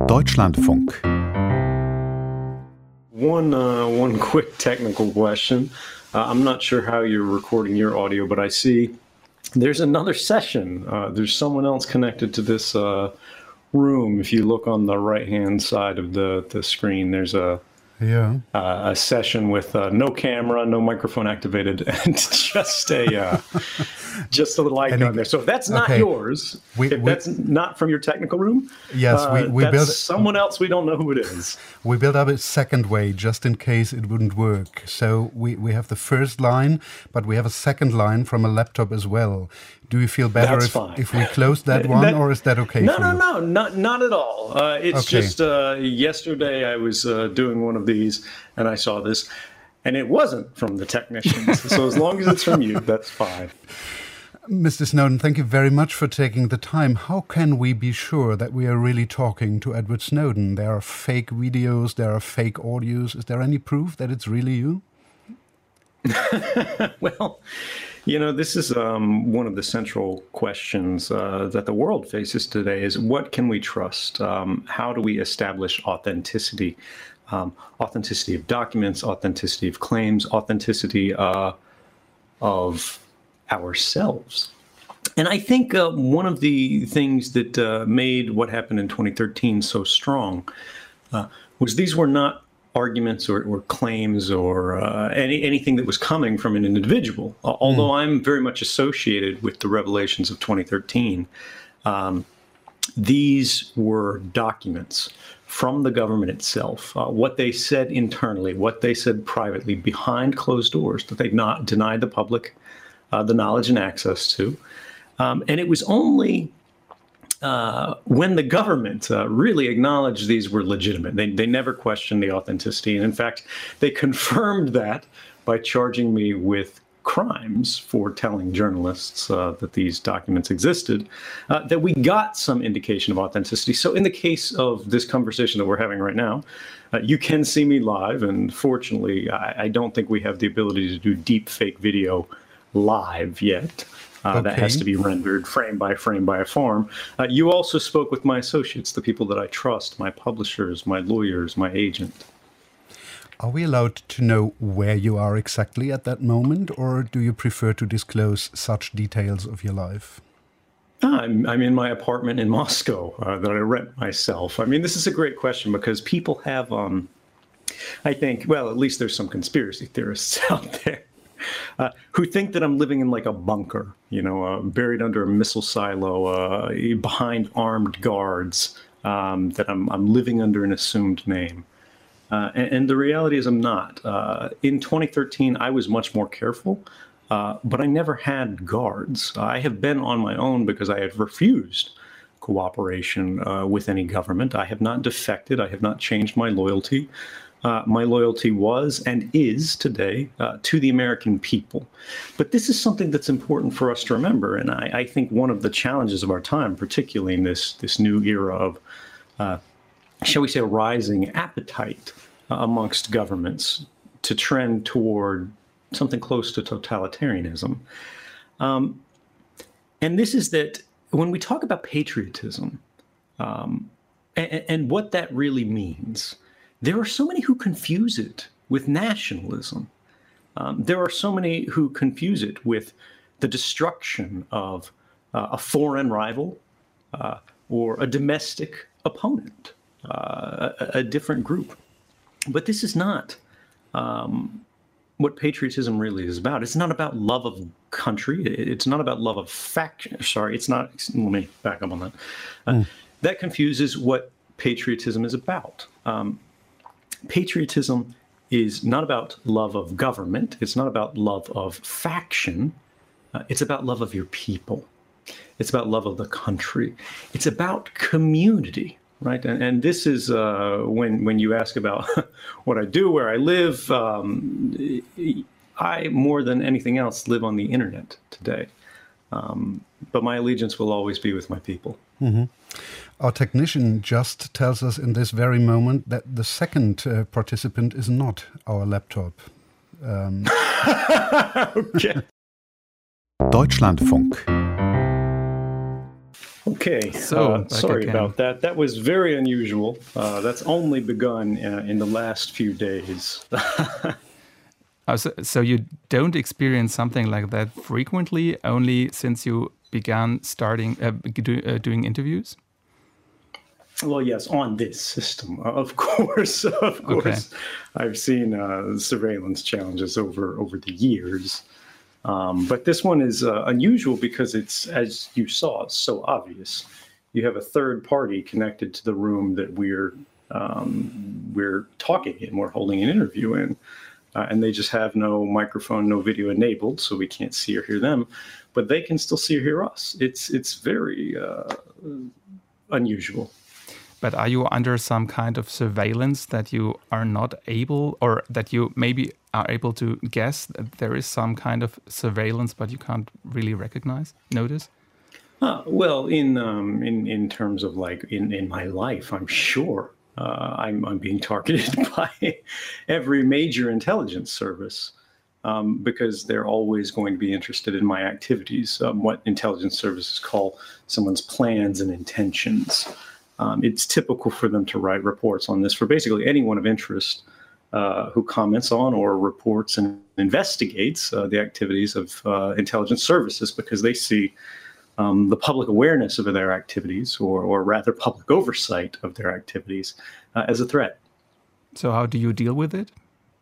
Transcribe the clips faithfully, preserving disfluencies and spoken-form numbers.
Deutschlandfunk. One uh, one quick technical question. Uh, I'm not sure how you're recording your audio, but I see there's another session. Uh, there's someone else connected to this uh, room. If you look on the right-hand side of the, the screen, there's a Yeah. uh, a session with uh, no camera, no microphone activated, and just a uh, just a little icon Any- there. So if that's not okay. yours, We- if we- that's not from your technical room, Yes, uh, we- we that's built- someone else. We don't know who it is. We built up a second way just in case it wouldn't work. So we, we have the first line, but we have a second line from a laptop as well. Do you feel better That's if, fine. if we close that one, That- or is that okay No, for no, you? no, not not at all. Uh, it's Okay. just uh, yesterday I was uh, doing one of these and I saw this, and it wasn't from the technicians. So as long as it's from you, that's fine. Mister Snowden, thank you very much for taking the time. How can we be sure that we are really talking to Edward Snowden? There are fake videos, there are fake audios. Is there any proof that it's really you? Well, you know, this is um, one of the central questions uh, that the world faces today is what can we trust? Um, how do we establish authenticity? Um, authenticity of documents, authenticity of claims, authenticity uh, of ourselves. And I think uh, one of the things that uh, made what happened in twenty thirteen so strong uh, was these were not arguments or, or claims or uh, any, anything that was coming from an individual. Uh, although I'm very much associated with the revelations of twenty thirteen, um, these were documents from the government itself, uh, what they said internally, what they said privately behind closed doors that they not denied the public uh, the knowledge and access to. Um, and it was only uh, when the government uh, really acknowledged these were legitimate. They, they never questioned the authenticity. And in fact, they confirmed that by charging me with crimes for telling journalists uh, that these documents existed, uh, that we got some indication of authenticity. So in the case of this conversation that we're having right now, uh, you can see me live. And fortunately, I, I don't think we have the ability to do deep fake video live yet. Uh, That Okay. has to be rendered frame by frame by a farm. Uh, you also spoke with my associates, the people that I trust, my publishers, my lawyers, my agent. Are we allowed to know where you are exactly at that moment, or do you prefer to disclose such details of your life? I'm, I'm in my apartment in Moscow uh, that I rent myself. I mean, this is a great question because people have, um, I think, well, at least there's some conspiracy theorists out there uh, who think that I'm living in like a bunker, you know, uh, buried under a missile silo, uh, behind armed guards, um, that I'm, I'm living under an assumed name. Uh, and, and the reality is I'm not. Uh, in twenty thirteen, I was much more careful, uh, but I never had guards. I have been on my own because I have refused cooperation uh, with any government. I have not defected. I have not changed my loyalty. Uh, my loyalty was and is today uh, to the American people. But this is something that's important for us to remember. And I, I think one of the challenges of our time, particularly in this, this new era of uh, shall we say, a rising appetite uh, amongst governments to trend toward something close to totalitarianism. Um, and this is that when we talk about patriotism um, and, and what that really means, there are so many who confuse it with nationalism. Um, there are so many who confuse it with the destruction of uh, a foreign rival uh, or a domestic opponent. Uh, a, a different group. But this is not um, what patriotism really is about. It's not about love of country. It's not about love of faction. Sorry, it's not. Let me back up on that. Uh, mm. That confuses what patriotism is about. Um, patriotism is not about love of government. It's not about love of faction. Uh, it's about love of your people. It's about love of the country. It's about community. Right, and, and this is uh, when when you ask about what I do, where I live. Um, I more than anything else live on the internet today, um, but my allegiance will always be with my people. Mm-hmm. Our technician just tells us in this very moment that the second uh, participant is not our laptop. Um. Okay. Deutschlandfunk. Okay, So, uh, back sorry again. about that. That was very unusual. Uh, that's only begun uh, in the last few days. Oh, so, so you don't experience something like that frequently, only since you began starting uh, do, uh, doing interviews? Well, yes, on this system, uh, of course, of course. I've seen uh, surveillance challenges over over the years, um, but this one is uh, unusual because it's, as you saw, it's so obvious. You have a third party connected to the room that we're um, we're talking in, we're holding an interview in. Uh, and they just have no microphone, no video enabled, so we can't see or hear them, but they can still see or hear us. It's it's very uh, unusual. But are you under some kind of surveillance that you are not able, or that you maybe are able to guess that there is some kind of surveillance, but you can't really recognize, notice? Uh, well, in um, in in terms of like in, in my life, I'm sure. Uh, I'm, I'm being targeted by every major intelligence service um, because they're always going to be interested in my activities, um, what intelligence services call someone's plans and intentions. Um, it's typical for them to write reports on this for basically anyone of interest uh, who comments on or reports and investigates uh, the activities of uh, intelligence services because they see Um, the public awareness of their activities, or, or rather public oversight of their activities, uh, as a threat. So how do you deal with it?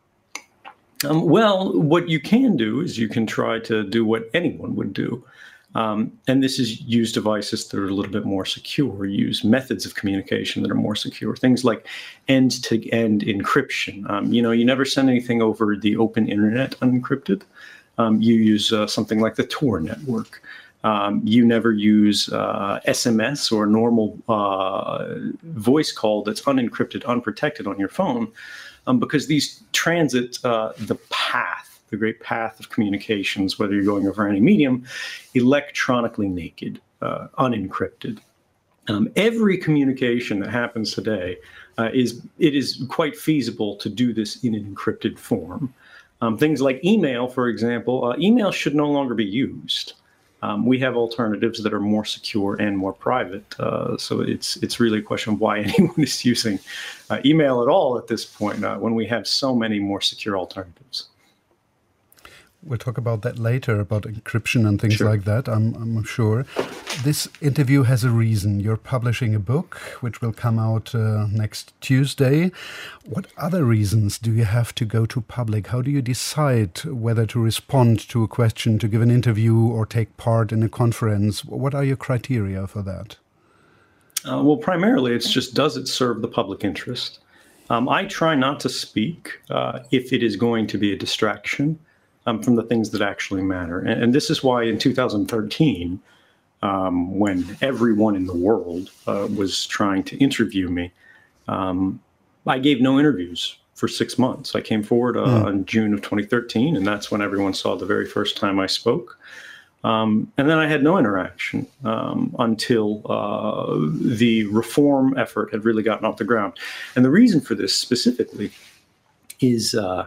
Um, well, what you can do is you can try to do what anyone would do. Um, and this is use devices that are a little bit more secure, use methods of communication that are more secure, things like end-to-end encryption. Um, you know, you never send anything over the open internet unencrypted. Um, you use uh, something like the Tor network. Um, you never use uh, S M S or normal uh, voice call that's unencrypted, unprotected on your phone, um, because these transit uh, the path, the great path of communications, whether you're going over any medium, electronically naked, uh, unencrypted. Um, every communication that happens today uh, is it is quite feasible to do this in an encrypted form. Um, things like email, for example, uh, email should no longer be used. Um, we have alternatives that are more secure and more private. Uh, so it's it's really a question of why anyone is using uh, email at all at this point uh, when we have so many more secure alternatives. We'll talk about that later, about encryption and things Sure. like that, I'm, I'm sure. This interview has a reason. You're publishing a book, which will come out uh, next Tuesday. What other reasons do you have to go to public? How do you decide whether to respond to a question, to give an interview, or take part in a conference? What are your criteria for that? Uh, well, primarily, it's just, does it serve the public interest? Um, I try not to speak uh, if it is going to be a distraction Um, from the things that actually matter. And, and this is why in two thousand thirteen, um, when everyone in the world uh, was trying to interview me, um, I gave no interviews for six months. I came forward uh, mm. in June of twenty thirteen, and that's when everyone saw the very first time I spoke. Um, and then I had no interaction um, until uh, the reform effort had really gotten off the ground. And the reason for this specifically is uh,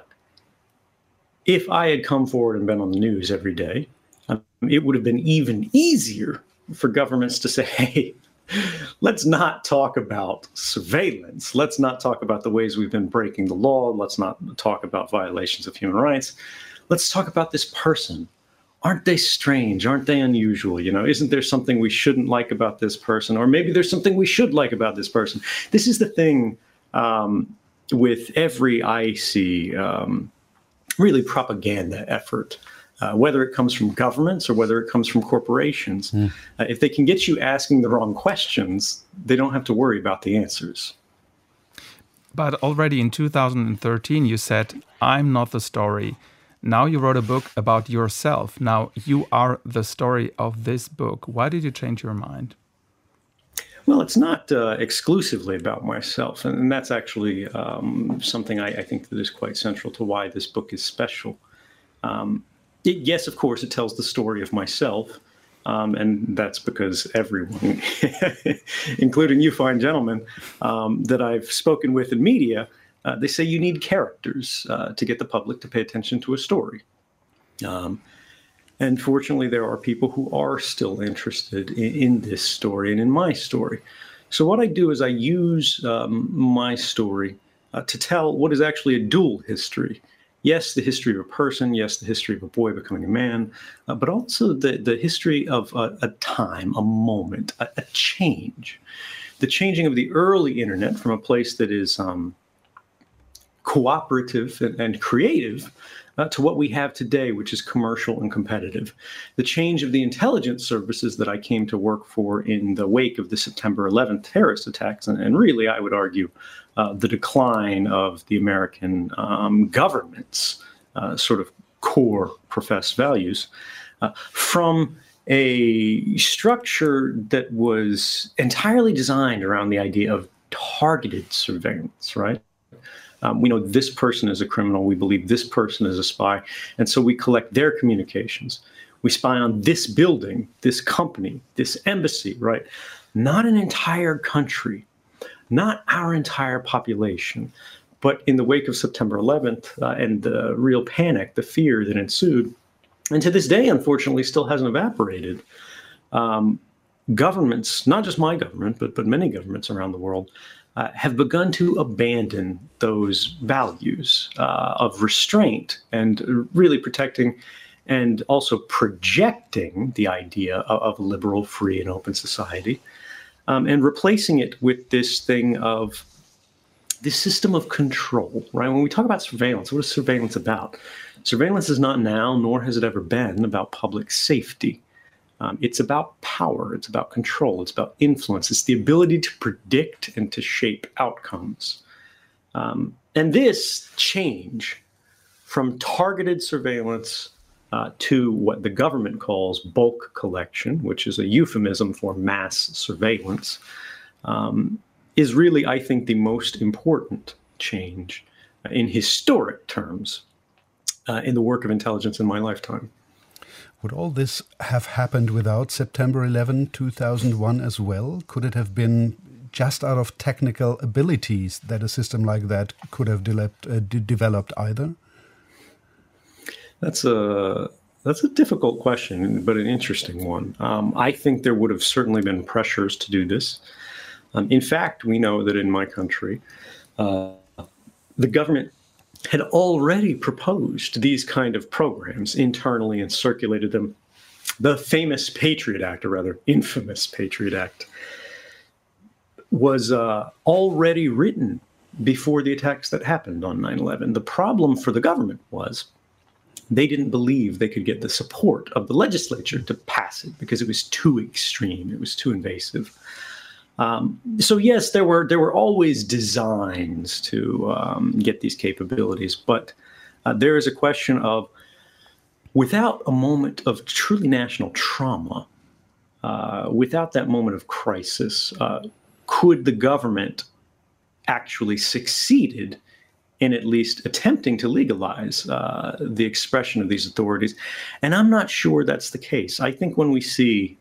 if I had come forward and been on the news every day, um, it would have been even easier for governments to say, hey, let's not talk about surveillance. Let's not talk about the ways we've been breaking the law. Let's not talk about violations of human rights. Let's talk about this person. Aren't they strange? Aren't they unusual? You know, isn't there something we shouldn't like about this person? Or maybe there's something we should like about this person. This is the thing um, with every I see um, really propaganda effort, uh, whether it comes from governments or whether it comes from corporations. Mm. Uh, if they can get you asking the wrong questions, they don't have to worry about the answers. But already in two thousand thirteen, you said, I'm not the story. Now you wrote a book about yourself. Now you are the story of this book. Why did you change your mind? Well, it's not uh, exclusively about myself, and, and that's actually um, something I, I think that is quite central to why this book is special. Um, it, yes, of course, it tells the story of myself, um, and that's because everyone, including you fine gentlemen, um, that I've spoken with in media, uh, they say you need characters uh, to get the public to pay attention to a story. Um, And fortunately, there are people who are still interested in, in this story and in my story. So what I do is I use um, my story uh, to tell what is actually a dual history. Yes, the history of a person. Yes, the history of a boy becoming a man, uh, but also the, the history of a, a time, a moment, a, a change. The changing of the early internet from a place that is um, cooperative and, and creative uh, to what we have today, which is commercial and competitive. The change of the intelligence services that I came to work for in the wake of the September eleventh terrorist attacks, and, and really, I would argue, uh, the decline of the American um, government's uh, sort of core professed values, uh, from a structure that was entirely designed around the idea of targeted surveillance, right? Um, we know this person is a criminal. We believe this person is a spy. And so we collect their communications. We spy on this building, this company, this embassy, right? Not an entire country, not our entire population. But in the wake of September eleventh uh, and the real panic, the fear that ensued, and to this day, unfortunately, still hasn't evaporated, um, governments, not just my government, but, but many governments around the world, Uh, have begun to abandon those values uh, of restraint and really protecting and also projecting the idea of, of a liberal, free, and open society, um, and replacing it with this thing of this system of control, right? When we talk about surveillance, what is surveillance about? Surveillance is not now, nor has it ever been, about public safety. Um, it's about power. It's about control. It's about influence. It's the ability to predict and to shape outcomes. Um, and this change from targeted surveillance uh, to what the government calls bulk collection, which is a euphemism for mass surveillance, um, is really, I think, the most important change in historic terms uh, in the work of intelligence in my lifetime. Would all this have happened without September eleventh, two thousand one as well? Could it have been just out of technical abilities that a system like that could have developed, uh, de developed either? That's a, that's a difficult question, but an interesting one. Um, I think there would have certainly been pressures to do this. Um, in fact, we know that in my country, uh, the government had already proposed these kind of programs internally and circulated them. The famous Patriot Act, or rather infamous Patriot Act, was uh, already written before the attacks that happened on nine eleven. The problem for the government was they didn't believe they could get the support of the legislature to pass it because it was too extreme. It was too invasive. Um, so yes, there were there were always designs to um, get these capabilities, but uh, there is a question of, without a moment of truly national trauma, uh, without that moment of crisis, uh, could the government actually succeeded in at least attempting to legalize uh, the expression of these authorities? And I'm not sure that's the case. I think when we see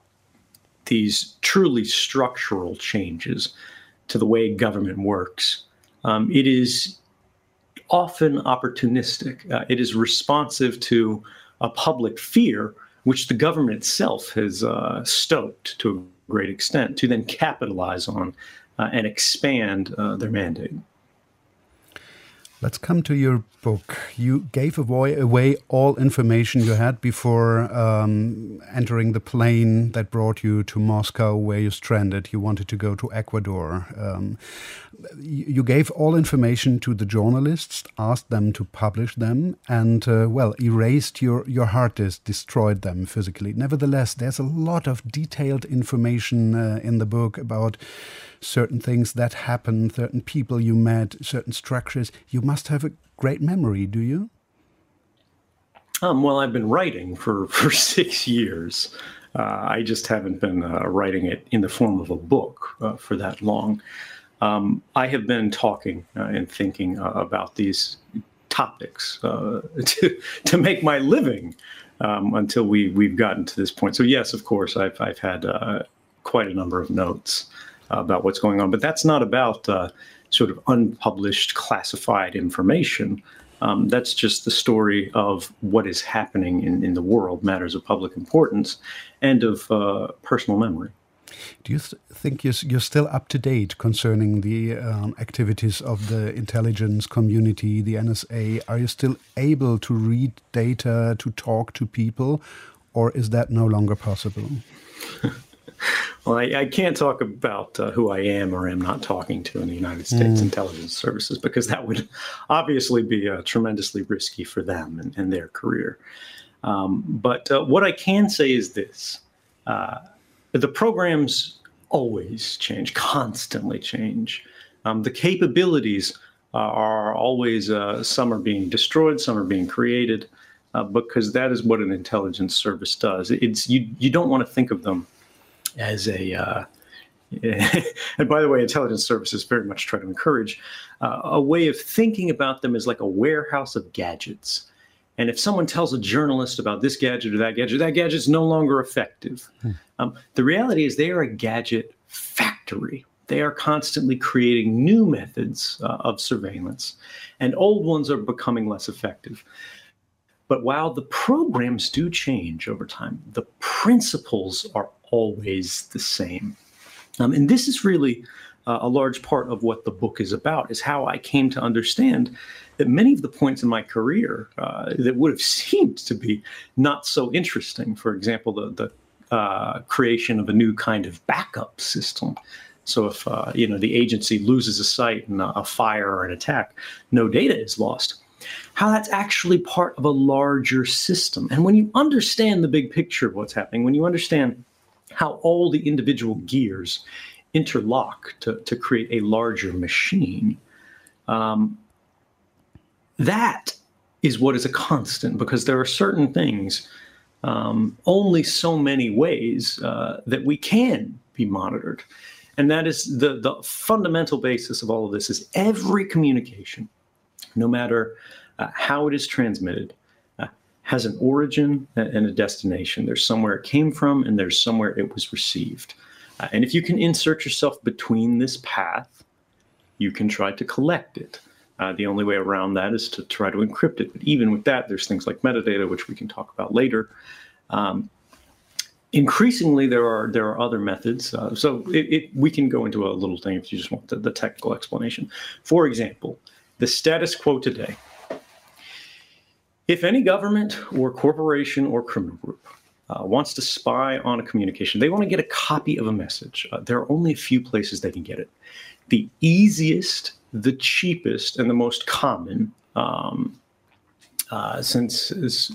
these truly structural changes to the way government works, um, it is often opportunistic. Uh, it is responsive to a public fear, which the government itself has uh, stoked to a great extent, to then capitalize on uh, and expand uh, their mandate. Let's come to your book. You gave away, away all information you had before um, entering the plane that brought you to Moscow, where you stranded. You wanted to go to Ecuador. Um, you gave all information to the journalists, asked them to publish them, and, uh, well, erased your, your hard disk, destroyed them physically. Nevertheless, there's a lot of detailed information uh, in the book about certain things that happened, certain people you met, certain structures. You must have a great memory, do you? Um, well, I've been writing for, for six years. Uh, I just haven't been uh, writing it in the form of a book uh, for that long. Um, I have been talking uh, and thinking uh, about these topics uh, to, to make my living um, until we, we've gotten to this point. So yes, of course, I've, I've had uh, quite a number of notes about what's going on, but that's not about uh, sort of unpublished, classified information. Um, that's just the story of what is happening in, in the world, matters of public importance, and of uh, personal memory. Do you th think you're, you're still up to date concerning the um, activities of the intelligence community, the N S A? Are you still able to read data, to talk to people, or is that no longer possible? Well, I, I can't talk about uh, who I am or am not talking to in the United States mm. intelligence services, because that would obviously be uh, tremendously risky for them and, and their career. Um, but uh, what I can say is this. Uh, the programs always change, constantly change. Um, the capabilities uh, are always, uh, some are being destroyed, some are being created, uh, because that is what an intelligence service does. It's you, you don't want to think of them as a, uh, and by the way, intelligence services very much try to encourage uh, a way of thinking about them as like a warehouse of gadgets. And if someone tells a journalist about this gadget or that gadget, that gadget's no longer effective. Hmm. Um, the reality is they are a gadget factory. They are constantly creating new methods uh, of surveillance, and old ones are becoming less effective. But while the programs do change over time, the principles are always the same. Um, and this is really uh, a large part of what the book is about, is how I came to understand that many of the points in my career uh, that would have seemed to be not so interesting, for example, the, the uh, creation of a new kind of backup system. So if uh, you know the agency loses a site in a, a fire or an attack, no data is lost. How that's actually part of a larger system. And when you understand the big picture of what's happening, when you understand how all the individual gears interlock to, to create a larger machine, um, that is what is a constant, because there are certain things, um, only so many ways uh, that we can be monitored. And that is the, the fundamental basis of all of this, is every communication, no matter uh, how it is transmitted, uh, has an origin and a destination. There's somewhere it came from, and there's somewhere it was received. Uh, and if you can insert yourself between this path, you can try to collect it. Uh, the only way around that is to try to encrypt it. But even with that, there's things like metadata, which we can talk about later. Um, increasingly, there are there are other methods. Uh, so it, it, we can go into a little thing if you just want the, the technical explanation. For example, the status quo today. If any government or corporation or criminal group uh, wants to spy on a communication, they want to get a copy of a message, uh, there are only a few places they can get it. The easiest, the cheapest, and the most common, um, uh, since is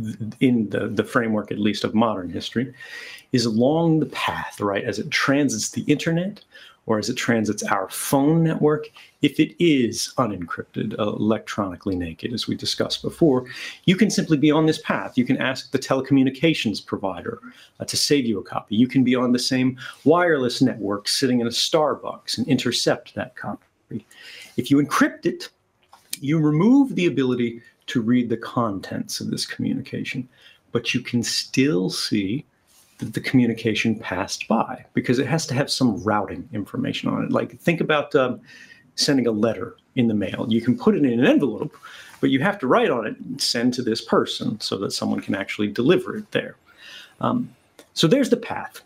in the, the framework, at least, of modern history, is along the path, right, as it transits the internet or as it transits our phone network. If it is unencrypted, uh, electronically naked, as we discussed before, you can simply be on this path. You can ask the telecommunications provider uh, to save you a copy. You can be on the same wireless network sitting in a Starbucks and intercept that copy. If you encrypt it, you remove the ability to read the contents of this communication, but you can still see that the communication passed by, because it has to have some routing information on it. Like, think about um, sending a letter in the mail. You can put it in an envelope, but you have to write on it, send to this person, so that someone can actually deliver it there. Um, so there's the path.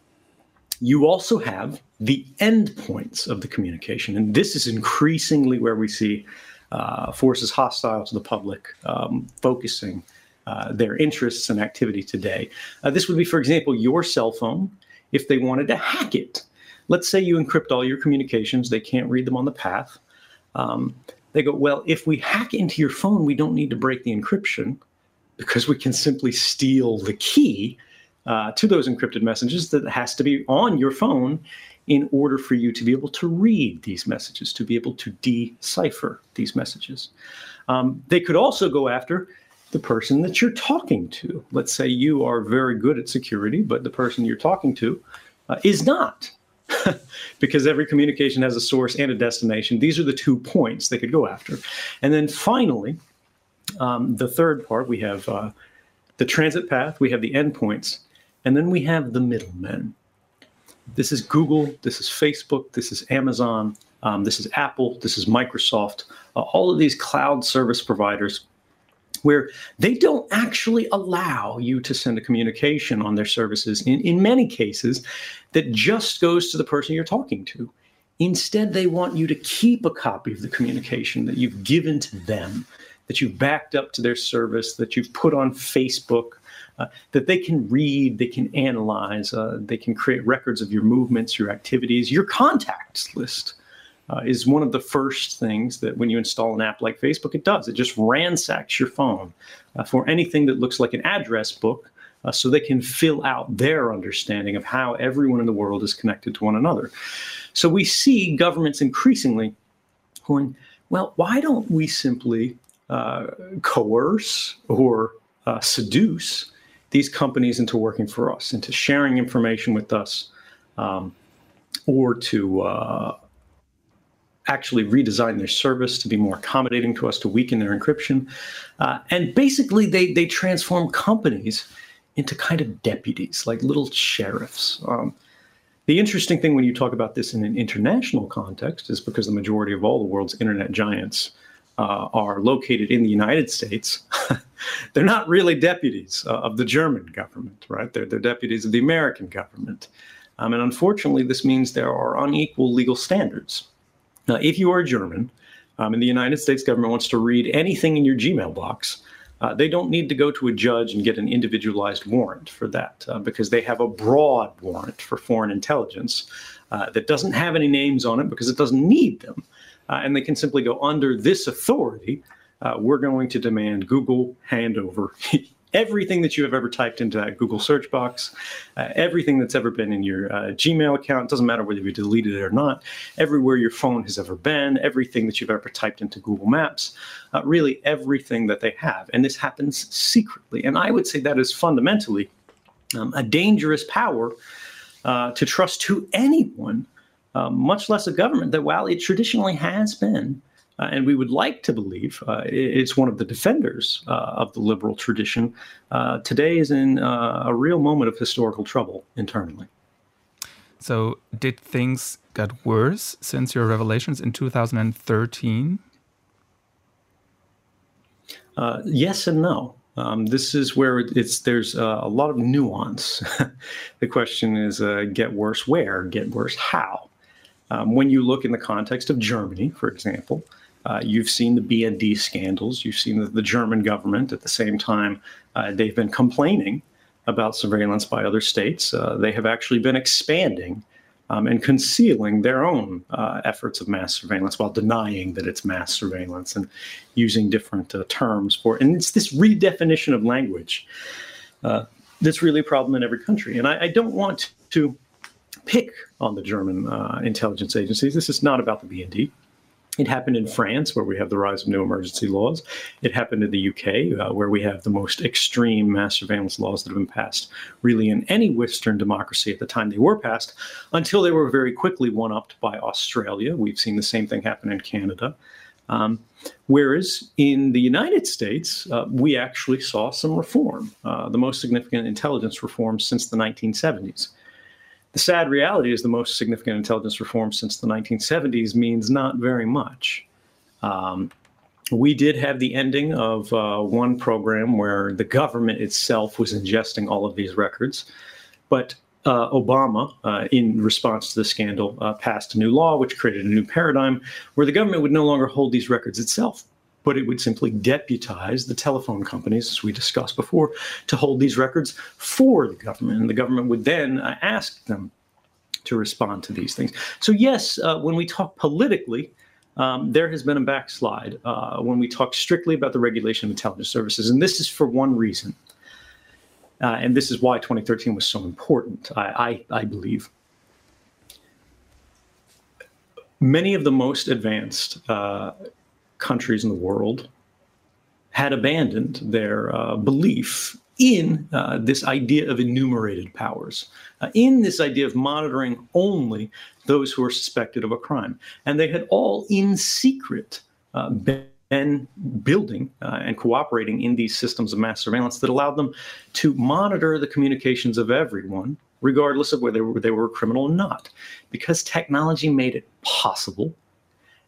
You also have the endpoints of the communication. And this is increasingly where we see uh, forces hostile to the public um, focusing uh, their interests and activity today. Uh, this would be, for example, your cell phone, if they wanted to hack it. Let's say you encrypt all your communications. They can't read them on the path. Um, they go, well, if we hack into your phone, we don't need to break the encryption, because we can simply steal the key Uh, to those encrypted messages that has to be on your phone in order for you to be able to read these messages, to be able to decipher these messages. Um, they could also go after the person that you're talking to. Let's say you are very good at security, but the person you're talking to uh, is not, because every communication has a source and a destination. These are the two points they could go after. And then finally, um, the third part, we have uh, the transit path, we have the endpoints, and then we have the middlemen. This is Google, this is Facebook, this is Amazon, Um, this is Apple. This is Microsoft. Uh, all of these cloud service providers, where they don't actually allow you to send a communication on their services in, in many cases that just goes to the person you're talking to. Instead, they want you to keep a copy of the communication that you've given to them, that you've backed up to their service, that you've put on Facebook, uh, that they can read, they can analyze, uh, they can create records of your movements, your activities, your contacts list. Uh, is one of the first things that when you install an app like Facebook, it does. It just ransacks your phone uh, for anything that looks like an address book uh, so they can fill out their understanding of how everyone in the world is connected to one another. So we see governments increasingly going, well, why don't we simply uh, coerce or uh, seduce these companies into working for us, into sharing information with us, um, or to uh, actually redesign their service to be more accommodating to us, to weaken their encryption. Uh, and basically, they they transform companies into kind of deputies, like little sheriffs. Um, the interesting thing when you talk about this in an international context is because the majority of all the world's internet giants uh, are located in the United States. They're not really deputies uh, of the German government, right? They're, they're deputies of the American government. Um, and unfortunately, this means there are unequal legal standards. Now, if you are German um, and the United States government wants to read anything in your Gmail box, uh, they don't need to go to a judge and get an individualized warrant for that uh, because they have a broad warrant for foreign intelligence uh, that doesn't have any names on it because it doesn't need them. Uh, and they can simply go, under this authority, uh, we're going to demand Google hand over everything that you have ever typed into that Google search box, uh, everything that's ever been in your uh, Gmail account, doesn't matter whether you deleted it or not, everywhere your phone has ever been, everything that you've ever typed into Google Maps, uh, really everything that they have. And this happens secretly. And I would say that is fundamentally um, a dangerous power uh, to trust to anyone, uh, much less a government that, while it traditionally has been, Uh, and we would like to believe uh, it's one of the defenders uh, of the liberal tradition, uh, today is in uh, a real moment of historical trouble internally. So did things get worse since your revelations in two thousand thirteen? Uh, yes and no. Um, this is where it's there's uh, a lot of nuance. The question is, uh, get worse where? Get worse how? Um, when you look in the context of Germany, for example, Uh, you've seen the B N D scandals. You've seen that the German government, at the same time, uh, they've been complaining about surveillance by other states. Uh, they have actually been expanding um, and concealing their own uh, efforts of mass surveillance while denying that it's mass surveillance and using different uh, terms for it. And it's this redefinition of language uh, that's really a problem in every country. And I, I don't want to pick on the German uh, intelligence agencies. This is not about the B N D. It happened in France, where we have the rise of new emergency laws. It happened in the U K, uh, where we have the most extreme mass surveillance laws that have been passed really in any Western democracy at the time they were passed, until they were very quickly one-upped by Australia. We've seen the same thing happen in Canada. Um, whereas in the United States, uh, we actually saw some reform, uh, the most significant intelligence reform since the nineteen seventies. The sad reality is the most significant intelligence reform since the nineteen seventies means not very much. Um, we did have the ending of uh, one program where the government itself was ingesting all of these records. But uh, Obama, uh, in response to the scandal, uh, passed a new law which created a new paradigm where the government would no longer hold these records itself, but it would simply deputize the telephone companies, as we discussed before, to hold these records for the government. And the government would then uh, ask them to respond to these things. So yes, uh, when we talk politically, um, there has been a backslide uh, when we talk strictly about the regulation of intelligence services. And this is for one reason. Uh, and this is why twenty thirteen was so important, I, I, I believe. Many of the most advanced uh, countries in the world had abandoned their uh, belief in uh, this idea of enumerated powers, uh, in this idea of monitoring only those who are suspected of a crime. And they had all in secret uh, been building uh, and cooperating in these systems of mass surveillance that allowed them to monitor the communications of everyone, regardless of whether they were, they were a criminal or not, because technology made it possible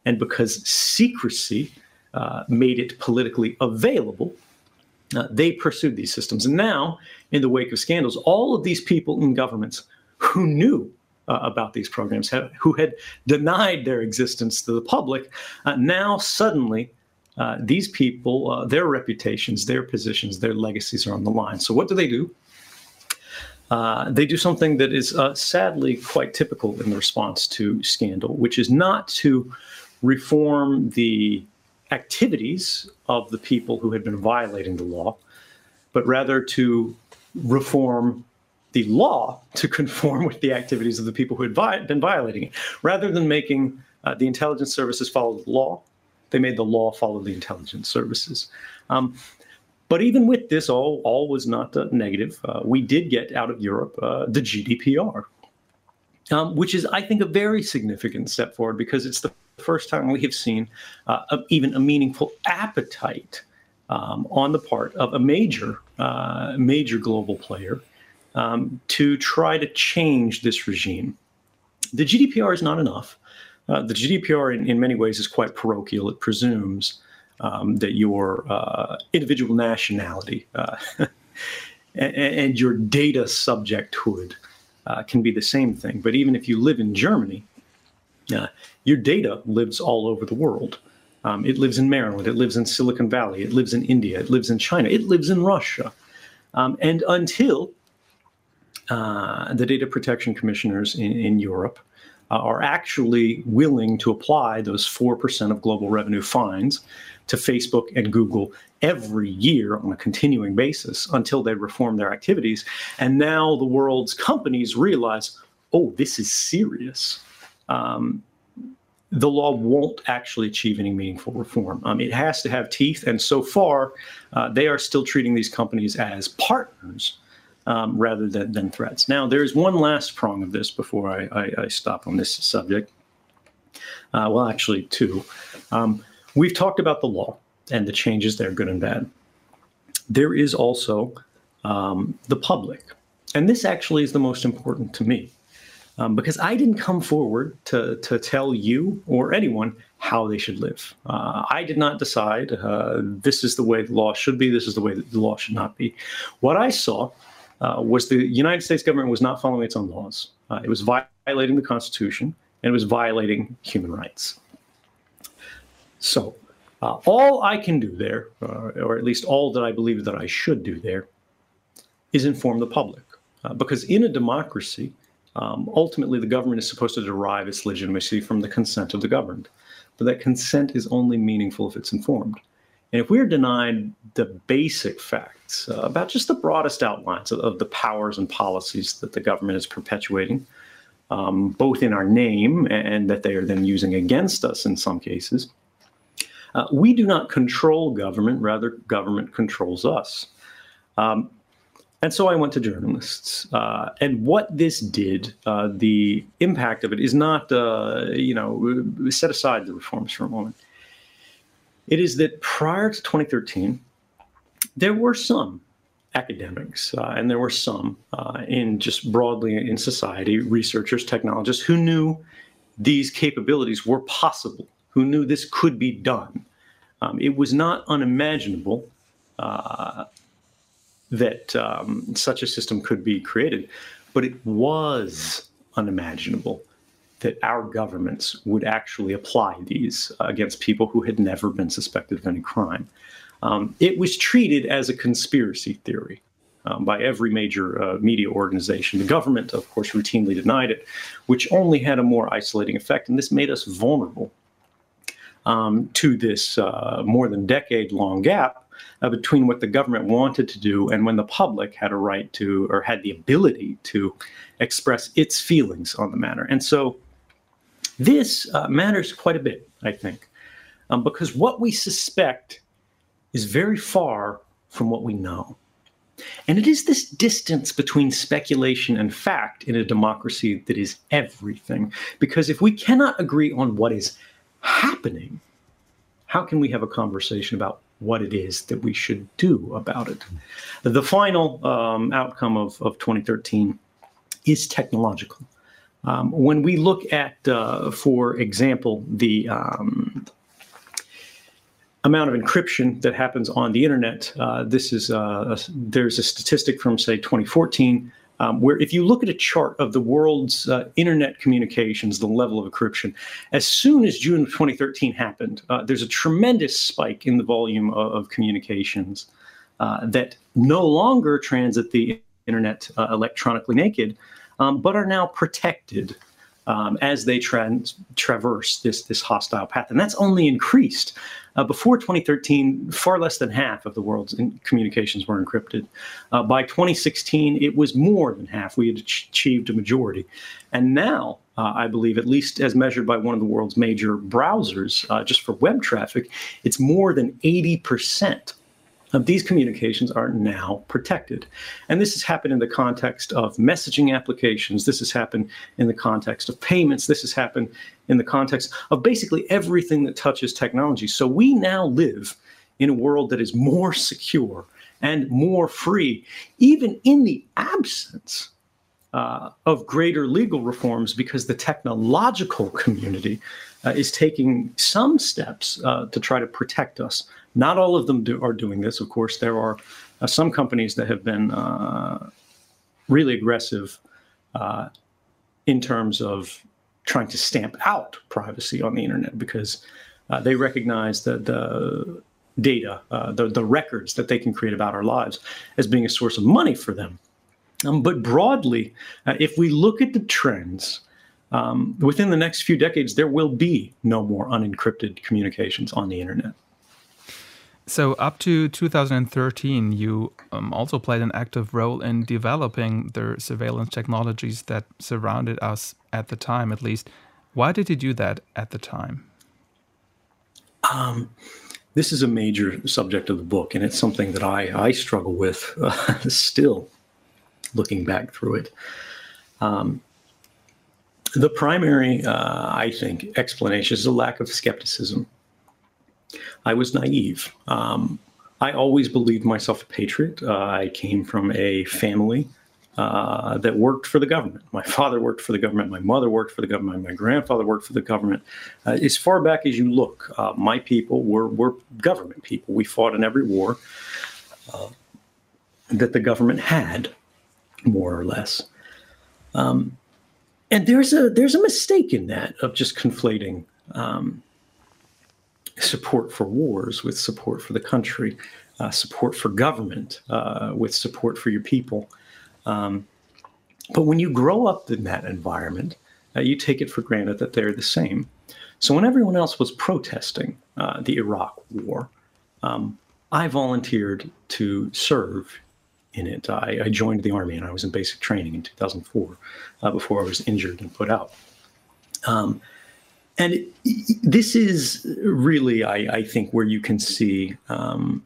and because secrecy uh, made it politically available, uh, they pursued these systems. And now, in the wake of scandals, all of these people in governments who knew uh, about these programs, have, who had denied their existence to the public, uh, now suddenly uh, these people, uh, their reputations, their positions, their legacies are on the line. So what do they do? Uh, they do something that is uh, sadly quite typical in the response to scandal, which is not to reform the activities of the people who had been violating the law, but rather to reform the law to conform with the activities of the people who had vi- been violating it. Rather than making uh, the intelligence services follow the law, they made the law follow the intelligence services. Um, But even with this, all, all was not uh, negative. Uh, we did get out of Europe uh, the G D P R, um, which is, I think, a very significant step forward because it's the first time we have seen uh, a, even a meaningful appetite um, on the part of a major, uh, major global player um, to try to change this regime. The G D P R is not enough. Uh, the G D P R, in, in many ways, is quite parochial. It presumes Um, that your uh, individual nationality uh, and, and your data subjecthood uh, can be the same thing. But even if you live in Germany, uh, your data lives all over the world. Um, it lives in Maryland. It lives in Silicon Valley. It lives in India. It lives in China. It lives in Russia. Um, and until uh, the data protection commissioners in, in Europe uh, are actually willing to apply those four percent of global revenue fines to Facebook and Google every year on a continuing basis until they reform their activities. And now the world's companies realize, oh, this is serious. Um, the law won't actually achieve any meaningful reform. Um, it has to have teeth. And so far, uh, they are still treating these companies as partners um, rather than, than threats. Now, there's one last prong of this before I, I, I stop on this subject. Uh, well, actually, two. Um, We've talked about the law and the changes there, good and bad. There is also um, the public. And this actually is the most important to me um, because I didn't come forward to, to tell you or anyone how they should live. Uh, I did not decide uh, this is the way the law should be, this is the way that the law should not be. What I saw uh, was the United States government was not following its own laws. Uh, it was violating the Constitution and it was violating human rights. So uh, all I can do there, uh, or at least all that I believe that I should do there, is inform the public. Uh, because in a democracy, um, ultimately the government is supposed to derive its legitimacy from the consent of the governed. But that consent is only meaningful if it's informed. And if we're denied the basic facts uh, about just the broadest outlines of, of the powers and policies that the government is perpetuating, um, both in our name and that they are then using against us in some cases, Uh, we do not control government, rather government controls us. Um, and so I went to journalists. Uh, and what this did, uh, the impact of it is not, uh, you know, set aside the reforms for a moment. It is that prior to twenty thirteen, there were some academics uh, and there were some uh, in just broadly in society, researchers, technologists who knew these capabilities were possible, who knew this could be done. Um, it was not unimaginable uh, that um, such a system could be created, but it was unimaginable that our governments would actually apply these against people who had never been suspected of any crime. Um, it was treated as a conspiracy theory um, by every major uh, media organization. The government, of course, routinely denied it, which only had a more isolating effect, and this made us vulnerable Um, to this uh, more than decade-long gap uh, between what the government wanted to do and when the public had a right to or had the ability to express its feelings on the matter. And so this uh, matters quite a bit, I think, um, because what we suspect is very far from what we know. And it is this distance between speculation and fact in a democracy that is everything. Because if we cannot agree on what is happening, how can we have a conversation about what it is that we should do about it? The final um, outcome of, of twenty thirteen is technological. Um, when we look at, uh, for example, the um, amount of encryption that happens on the internet, uh, this is uh, a, there's a statistic from, say, twenty fourteen, um, where if you look at a chart of the world's uh, internet communications, the level of encryption, as soon as June of twenty thirteen happened, uh, there's a tremendous spike in the volume of, of communications uh, that no longer transit the internet uh, electronically naked, um, but are now protected um, as they trans- traverse this, this hostile path. And that's only increased. Uh, before twenty thirteen, far less than half of the world's in- communications were encrypted. Uh, by twenty sixteen, it was more than half. We had ach- achieved a majority. And now, uh, I believe, at least as measured by one of the world's major browsers, uh, just for web traffic, it's more than eighty percent of these communications are now protected. And this has happened in the context of messaging applications. This has happened in the context of payments. This has happened in the context of basically everything that touches technology. So we now live in a world that is more secure and more free, even in the absence uh, of greater legal reforms, because the technological community uh, is taking some steps uh, to try to protect us. Not all of them do, are doing this. Of course, there are uh, some companies that have been uh, really aggressive uh, in terms of trying to stamp out privacy on the internet, because uh, they recognize that the data, uh, the, the records that they can create about our lives as being a source of money for them. Um, but broadly, uh, if we look at the trends, um, within the next few decades, there will be no more unencrypted communications on the internet. So up to two thousand thirteen, you um, also played an active role in developing the surveillance technologies that surrounded us at the time, at least. Why did you do that at the time? Um, this is a major subject of the book, and it's something that I, I struggle with uh, still, looking back through it. Um, the primary, uh, I think, explanation is a lack of skepticism. I was naive. Um, I always believed myself a patriot. Uh, I came from a family uh, that worked for the government. My father worked for the government. My mother worked for the government. My grandfather worked for the government. Uh, as far back as you look, uh, my people were, were government people. We fought in every war uh, that the government had, more or less. Um, and there's a there's a mistake in that of just conflating um, support for wars with support for the country, uh, support for government uh, with support for your people. Um, but when you grow up in that environment, uh, you take it for granted that they're the same. So when everyone else was protesting uh, the Iraq war, um, I volunteered to serve in it. I, I joined the Army, and I was in basic training in two thousand four uh, before I was injured and put out. Um, And it, this is really, I, I think, where you can see um,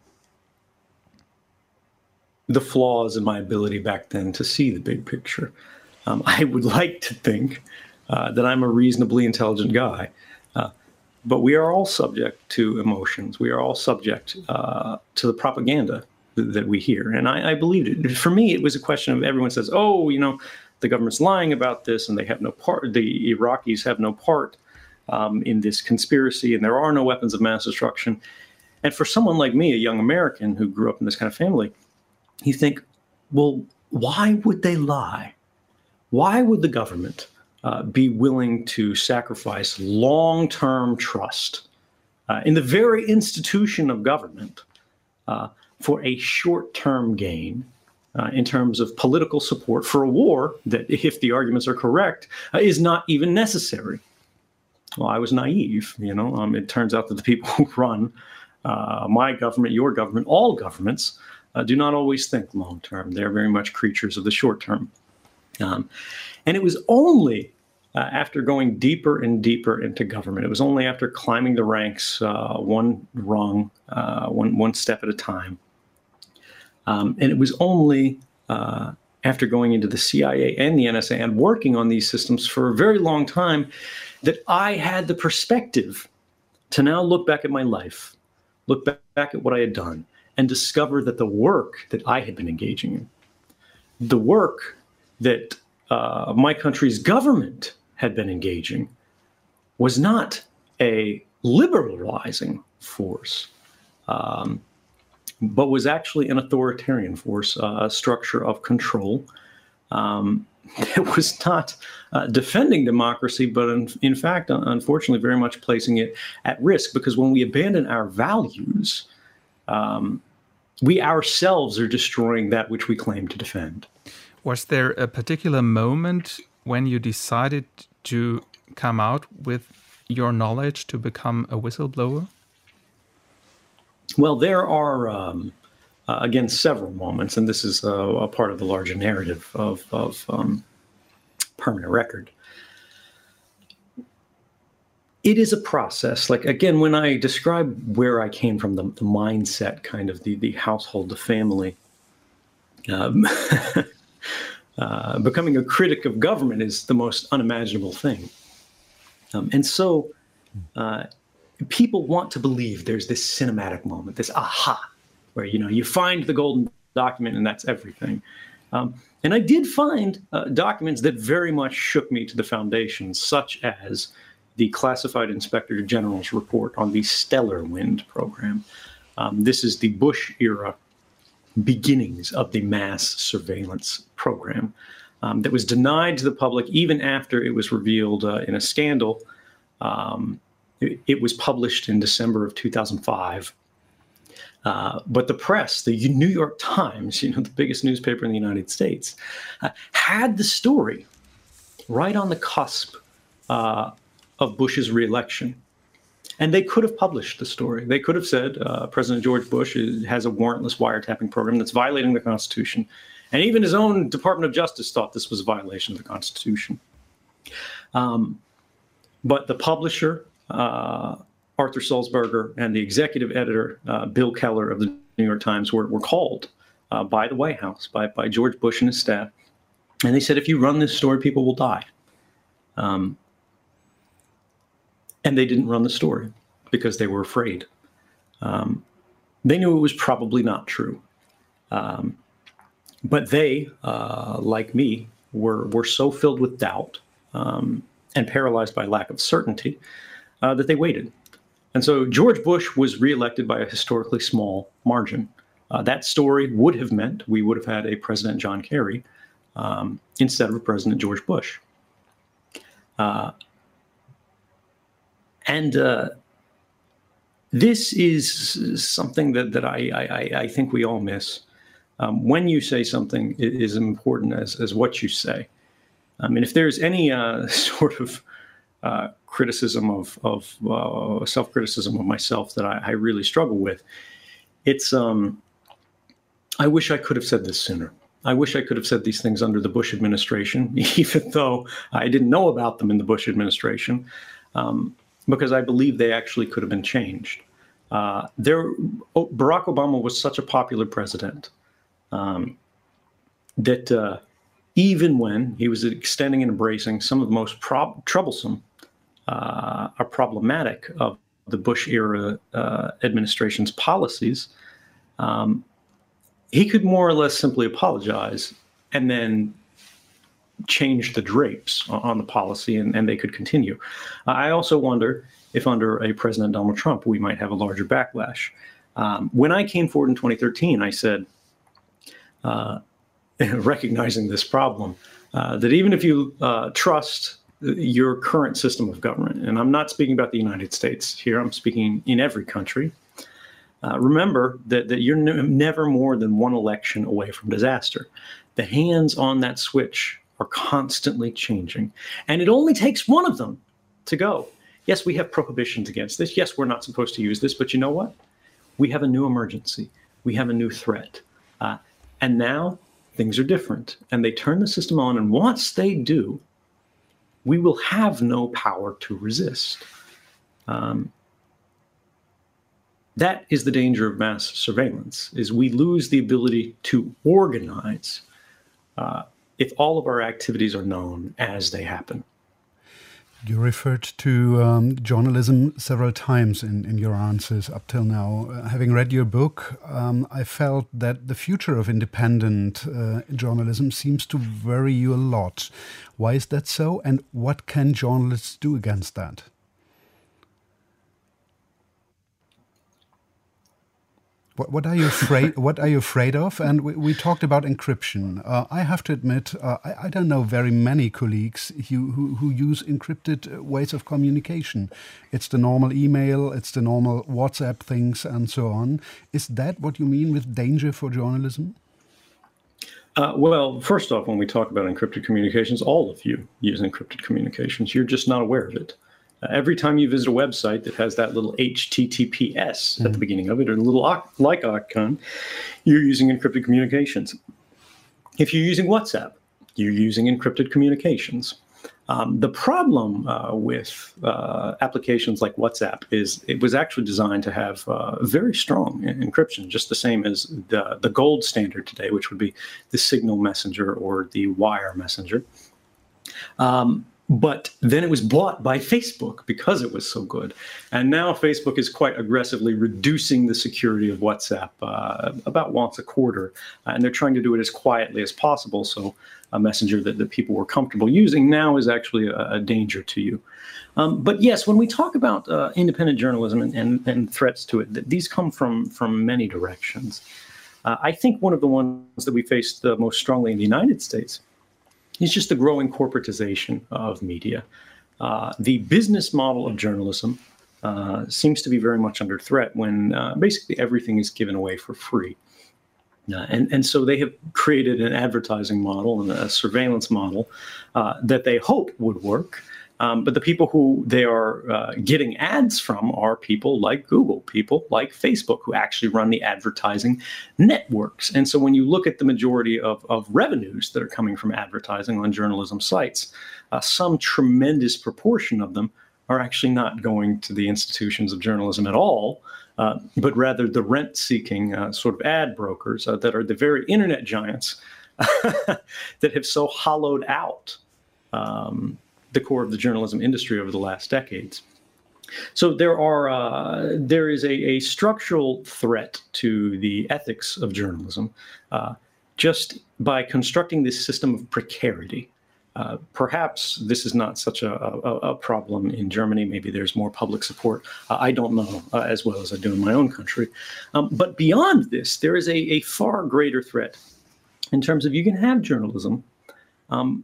the flaws in my ability back then to see the big picture. Um, I would like to think uh, that I'm a reasonably intelligent guy, uh, but we are all subject to emotions. We are all subject uh, to the propaganda th- that we hear. And I, I believed it. For me, it was a question of everyone says, oh, you know, the government's lying about this, and they have no part, the Iraqis have no part Um, in this conspiracy, and there are no weapons of mass destruction. And for someone like me, a young American who grew up in this kind of family, you think, well, why would they lie? Why would the government uh, be willing to sacrifice long-term trust uh, in the very institution of government uh, for a short-term gain uh, in terms of political support for a war that, if the arguments are correct, uh, is not even necessary? Well, I was naive, you know. Um, it turns out that the people who run uh, my government, your government, all governments, uh, do not always think long term. They're very much creatures of the short term. Um, and it was only uh, after going deeper and deeper into government, it was only after climbing the ranks uh, one rung, uh, one one step at a time, um, and it was only uh, after going into the C I A and the N S A and working on these systems for a very long time that I had the perspective to now look back at my life, look back at what I had done, and discover that the work that I had been engaging in, the work that uh, my country's government had been engaging was not a liberalizing force, um, but was actually an authoritarian force, uh, a structure of control. Um, it was not uh, defending democracy, but in, in fact, unfortunately, very much placing it at risk, because when we abandon our values, um, we ourselves are destroying that which we claim to defend. Was there a particular moment when you decided to come out with your knowledge to become a whistleblower? Well, there are, um, uh, again, several moments, and this is uh, a part of the larger narrative of, of um, Permanent Record. It is a process. Like, again, when I describe where I came from, the, the mindset, kind of the, the household, the family, um, uh, becoming a critic of government is the most unimaginable thing. Um, and so uh, people want to believe there's this cinematic moment, this aha, where, you know, you find the golden document and that's everything. Um, and I did find uh, documents that very much shook me to the foundations, such as the Classified Inspector General's report on the Stellar Wind program. Um, this is the Bush era beginnings of the mass surveillance program um, that was denied to the public even after it was revealed uh, in a scandal. Um, it, it was published in December of two thousand five. Uh, but the press, the New York Times, you know, the biggest newspaper in the United States, uh, had the story right on the cusp uh, of Bush's reelection. And they could have published the story. They could have said uh, President George Bush is, has a warrantless wiretapping program that's violating the Constitution. And even his own Department of Justice thought this was a violation of the Constitution. Um, but the publisher, uh, Arthur Sulzberger, and the executive editor, uh, Bill Keller of the New York Times, were, were called uh, by the White House, by, by George Bush and his staff. And they said, if you run this story, people will die. Um, and they didn't run the story because they were afraid. Um, they knew it was probably not true. Um, but they, uh, like me, were, were so filled with doubt um, and paralyzed by lack of certainty uh, that they waited. And so George Bush was reelected by a historically small margin. Uh, that story would have meant we would have had a President John Kerry um, instead of a President George Bush. Uh, and uh, this is something that, that I, I, I think we all miss. Um, when you say something, it is important as, as what you say. I mean, if there's any uh, sort of uh, criticism of, of uh, self-criticism of myself that I, I really struggle with, it's, um, I wish I could have said this sooner. I wish I could have said these things under the Bush administration, even though I didn't know about them in the Bush administration, um, because I believe they actually could have been changed. Uh, there, oh, Barack Obama was such a popular president um, that uh, even when he was extending and embracing some of the most prob- troublesome uh, or problematic of the Bush era uh, administration's policies, um, he could more or less simply apologize and then change the drapes on the policy, and, and they could continue. I also wonder if under a President Donald Trump, we might have a larger backlash. Um, when I came forward in twenty thirteen, I said, uh, recognizing this problem, uh, that even if you uh, trust your current system of government, and I'm not speaking about the United States here, I'm speaking in every country, Uh, remember that, that you're ne- never more than one election away from disaster. The hands on that switch are constantly changing. And it only takes one of them to go. Yes, we have prohibitions against this. Yes, we're not supposed to use this. But you know what? We have a new emergency. We have a new threat. Uh, and now things are different. And they turn the system on. And once they do, we will have no power to resist. Um, That is the danger of mass surveillance, is we lose the ability to organize uh, if all of our activities are known as they happen. You referred to um, journalism several times in, in your answers up till now. Uh, having read your book, um, I felt that the future of independent uh, journalism seems to worry you a lot. Why is that so? And what can journalists do against that? What, what are you afraid? What are you afraid of? And we, we talked about encryption. Uh, I have to admit, uh, I, I don't know very many colleagues who, who, who use encrypted ways of communication. It's the normal email, it's the normal WhatsApp things, and so on. Is that what you mean with danger for journalism? Uh, well, first off, when we talk about encrypted communications, all of you use encrypted communications. You're just not aware of it. Uh, every time you visit a website that has that little H T T P S mm. at the beginning of it, or a little like icon, you're using encrypted communications. If you're using WhatsApp, you're using encrypted communications. Um, the problem uh, with uh, applications like WhatsApp is it was actually designed to have uh, very strong encryption, just the same as the, the gold standard today, which would be the Signal Messenger or the Wire Messenger. Um, But then it was bought by Facebook because it was so good. And now Facebook is quite aggressively reducing the security of WhatsApp uh, about once a quarter. Uh, and they're trying to do it as quietly as possible. So a messenger that, that people were comfortable using now is actually a, a danger to you. Um, but yes, when we talk about uh, independent journalism and, and, and threats to it, these come from, from many directions. Uh, I think one of the ones that we faced uh, most strongly in the United States is just the growing corporatization of media. Uh, the business model of journalism uh, seems to be very much under threat when uh, basically everything is given away for free. Uh, and, and so they have created an advertising model and a surveillance model uh, that they hope would work. Um, but the people who they are uh, getting ads from are people like Google, people like Facebook, who actually run the advertising networks. And so when you look at the majority of, of revenues that are coming from advertising on journalism sites, uh, some tremendous proportion of them are actually not going to the institutions of journalism at all, uh, but rather the rent-seeking uh, sort of ad brokers uh, that are the very internet giants that have so hollowed out um, the core of the journalism industry over the last decades. So there are uh, there is a, a structural threat to the ethics of journalism uh, just by constructing this system of precarity. Uh, perhaps this is not such a, a, a problem in Germany. Maybe there's more public support. Uh, I don't know uh, as well as I do in my own country. Um, but beyond this, there is a, a far greater threat in terms of you can have journalism um,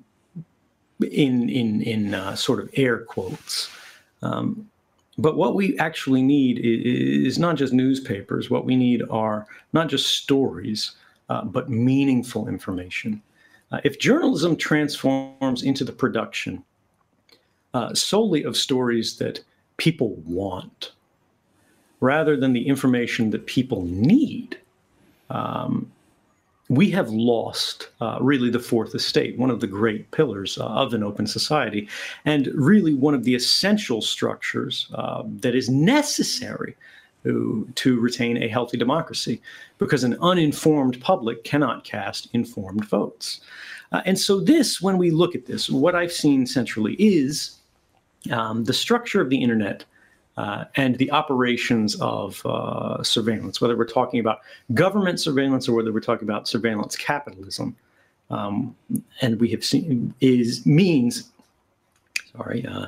in in in uh, sort of air quotes. Um, but what we actually need is, is not just newspapers. What we need are not just stories, uh, but meaningful information. Uh, if journalism transforms into the production uh, solely of stories that people want, rather than the information that people need, um, we have lost uh, really the fourth estate, one of the great pillars uh, of an open society, and really one of the essential structures uh, that is necessary to, to retain a healthy democracy, because an uninformed public cannot cast informed votes. Uh, and so this, when we look at this, what I've seen centrally is um, the structure of the internet Uh, and the operations of uh, surveillance, whether we're talking about government surveillance or whether we're talking about surveillance capitalism, um, and we have seen is means, sorry, uh,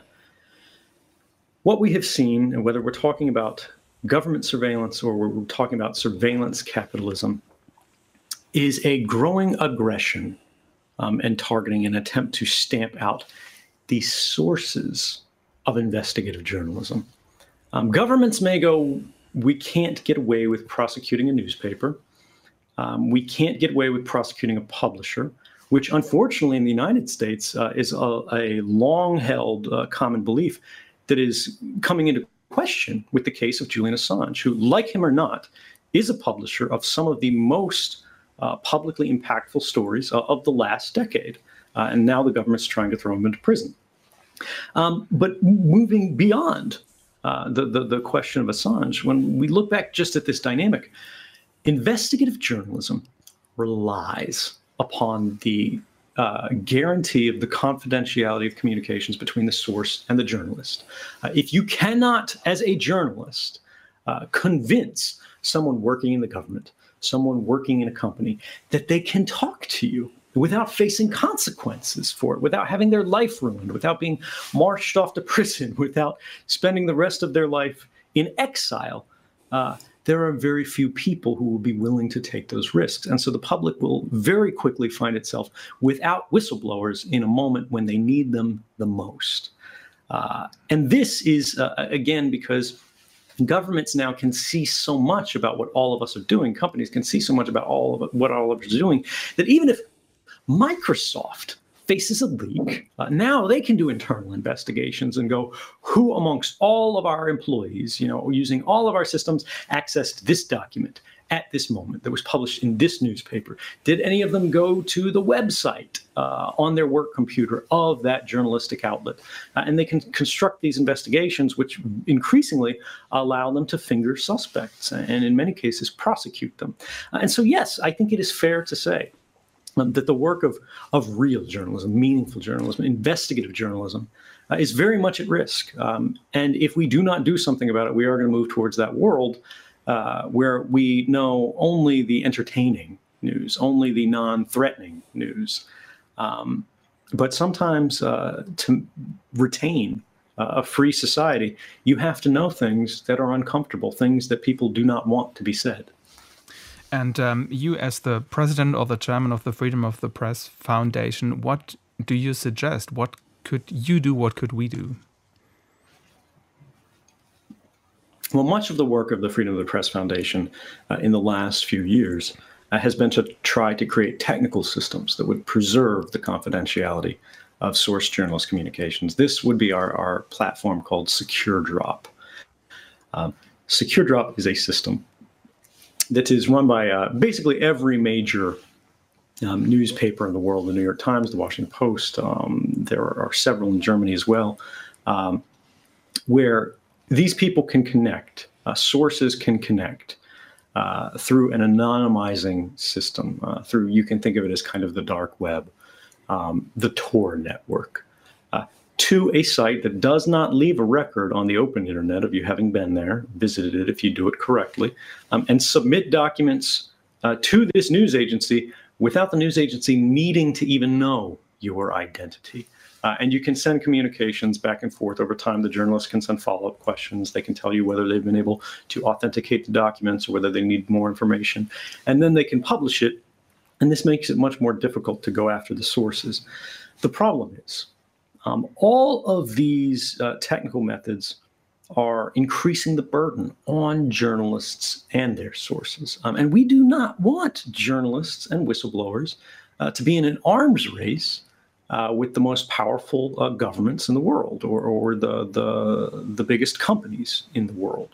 what we have seen, and whether we're talking about government surveillance or we're talking about surveillance capitalism, is a growing aggression um, and targeting, an attempt to stamp out the sources of investigative journalism. Um, governments may go, we can't get away with prosecuting a newspaper. Um, we can't get away with prosecuting a publisher, which unfortunately in the United States uh, is a, a long-held uh, common belief that is coming into question with the case of Julian Assange, who, like him or not, is a publisher of some of the most uh, publicly impactful stories uh, of the last decade. Uh, and now the government's trying to throw him into prison. Um, but moving beyond Uh, the, the, the question of Assange, when we look back just at this dynamic, investigative journalism relies upon the uh, guarantee of the confidentiality of communications between the source and the journalist. Uh, if you cannot, as a journalist, uh, convince someone working in the government, someone working in a company, that they can talk to you without facing consequences for it, without having their life ruined, without being marched off to prison, without spending the rest of their life in exile, uh, there are very few people who will be willing to take those risks. And so the public will very quickly find itself without whistleblowers in a moment when they need them the most. Uh, and this is, uh, again, because governments now can see so much about what all of us are doing. Companies can see so much about all of it, what all of us are doing, that even if Microsoft faces a leak, uh, now they can do internal investigations and go, who amongst all of our employees, you know, using all of our systems, accessed this document at this moment that was published in this newspaper? Did any of them go to the website uh, on their work computer of that journalistic outlet? Uh, and they can construct these investigations, which increasingly allow them to finger suspects and in many cases prosecute them. Uh, and so, yes, I think it is fair to say Um, that the work of, of real journalism, meaningful journalism, investigative journalism, uh, is very much at risk. Um, and if we do not do something about it, we are going to move towards that world uh, where we know only the entertaining news, only the non-threatening news. Um, but sometimes uh, to retain uh, a free society, you have to know things that are uncomfortable, things that people do not want to be said. And um, you, as the president or the chairman of the Freedom of the Press Foundation, what do you suggest? What could you do? What could we do? Well, much of the work of the Freedom of the Press Foundation uh, in the last few years uh, has been to try to create technical systems that would preserve the confidentiality of source journalist communications. This would be our, our platform called SecureDrop. Uh, SecureDrop is a system that is run by uh, basically every major um, newspaper in the world, the New York Times, the Washington Post. Um, there are several in Germany as well, um, where these people can connect, uh, sources can connect uh, through an anonymizing system, uh, through, you can think of it as kind of the dark web, um, the Tor network, uh, to a site that does not leave a record on the open internet of you having been there, visited it if you do it correctly, um, and submit documents uh, to this news agency without the news agency needing to even know your identity. Uh, and you can send communications back and forth over time. The journalists can send follow-up questions. They can tell you whether they've been able to authenticate the documents or whether they need more information. And then they can publish it. And this makes it much more difficult to go after the sources. The problem is, Um, all of these uh, technical methods are increasing the burden on journalists and their sources. Um, and we do not want journalists and whistleblowers uh, to be in an arms race uh, with the most powerful uh, governments in the world, or, or the, the, the biggest companies in the world.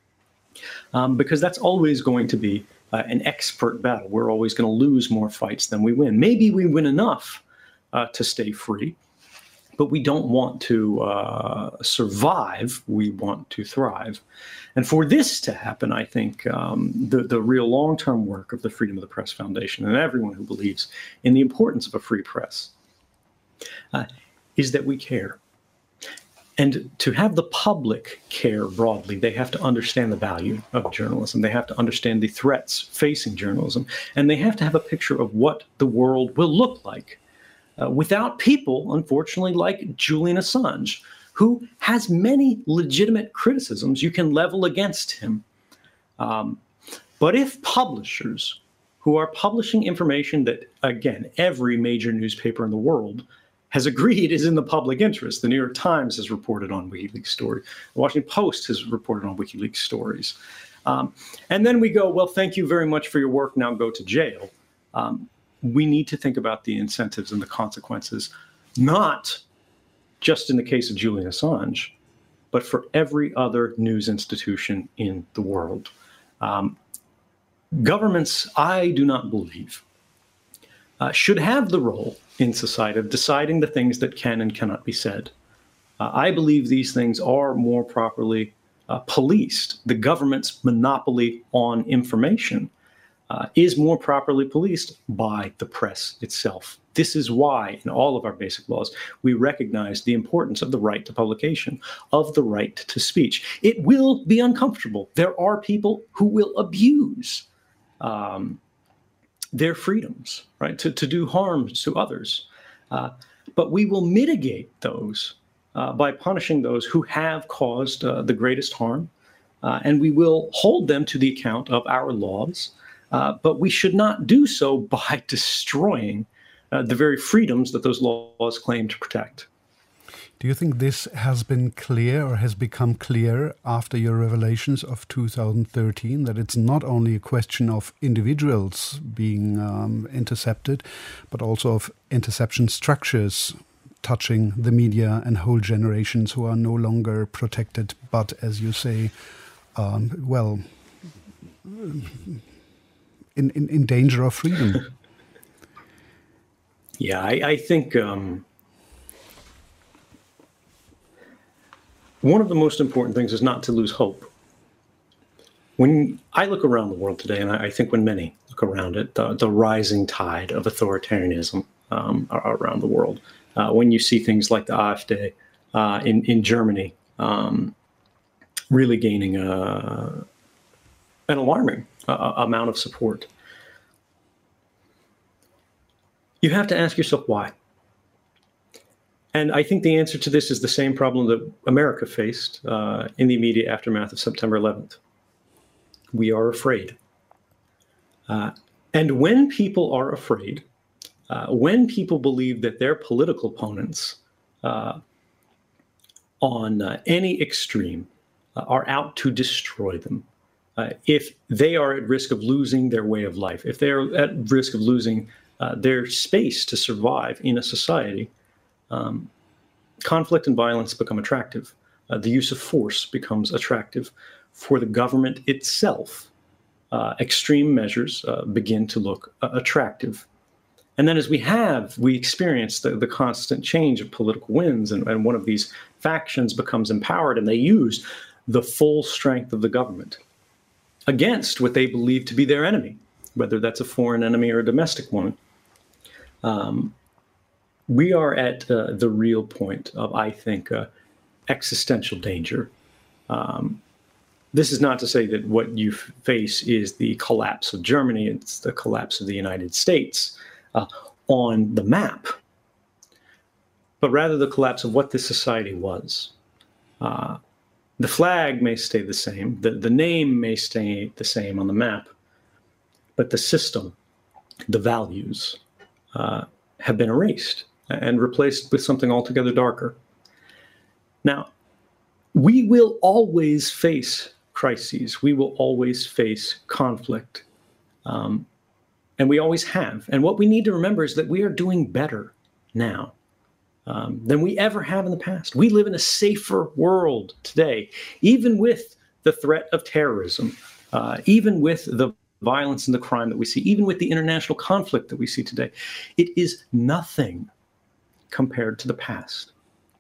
Um, because that's always going to be uh, an expert battle. We're always going to lose more fights than we win. Maybe we win enough uh, to stay free, but we don't want to uh, survive, we want to thrive. And for this to happen, I think um, the, the real long-term work of the Freedom of the Press Foundation and everyone who believes in the importance of a free press uh, is that we care. And to have the public care broadly, they have to understand the value of journalism. They have to understand the threats facing journalism. And they have to have a picture of what the world will look like Uh, without people, unfortunately, like Julian Assange, who has many legitimate criticisms you can level against him. Um, but if publishers who are publishing information that, again, every major newspaper in the world has agreed is in the public interest. The New York Times has reported on WikiLeaks stories. The Washington Post has reported on WikiLeaks stories. Um, and then we go, well, thank you very much for your work. Now go to jail. Um, we need to think about the incentives and the consequences, not just in the case of Julian Assange, but for every other news institution in the world. Um, governments, I do not believe, uh, should have the role in society of deciding the things that can and cannot be said. Uh, I believe these things are more properly uh, policed. The government's monopoly on information uh, is more properly policed by the press itself. This is why, in all of our basic laws, we recognize the importance of the right to publication, of the right to speech. It will be uncomfortable. There are people who will abuse um, their freedoms, right, to, to do harm to others. Uh, but we will mitigate those uh, by punishing those who have caused uh, the greatest harm, uh, and we will hold them to the account of our laws. Uh, but we should not do so by destroying uh, the very freedoms that those laws claim to protect. Do you think this has been clear or has become clear after your revelations of two thousand thirteen, that it's not only a question of individuals being um, intercepted, but also of interception structures touching the media and whole generations who are no longer protected, but, as you say, um, well, in, in, in danger of freedom? Yeah, I, I think... Um... One of the most important things is not to lose hope. When I look around the world today, and I think when many look around it, the, the rising tide of authoritarianism um, around the world, uh, when you see things like the AfD uh, in, in Germany um, really gaining a, an alarming uh, amount of support, you have to ask yourself why. And I think the answer to this is the same problem that America faced uh, in the immediate aftermath of September eleventh. We are afraid. Uh, and when people are afraid, uh, when people believe that their political opponents uh, on uh, any extreme uh, are out to destroy them, uh, if they are at risk of losing their way of life, if they are at risk of losing uh, their space to survive in a society, Um, conflict and violence become attractive. Uh, the use of force becomes attractive. For the government itself, uh, extreme measures uh, begin to look uh, attractive. And then as we have, we experience the, the constant change of political winds, and, and one of these factions becomes empowered, and they use the full strength of the government against what they believe to be their enemy, whether that's a foreign enemy or a domestic one. Um, We are at uh, the real point of, I think, uh, existential danger. Um, this is not to say that what you face is the collapse of Germany, it's the collapse of the United States uh, on the map, but rather the collapse of what this society was. Uh, the flag may stay the same, the, the name may stay the same on the map, but the system, the values, uh, have been erased and replaced with something altogether darker. Now, we will always face crises. We will always face conflict. Um, and we always have. And what we need to remember is that we are doing better now um, than we ever have in the past. We live in a safer world today, even with the threat of terrorism, uh, even with the violence and the crime that we see, even with the international conflict that we see today. It is nothing compared to the past.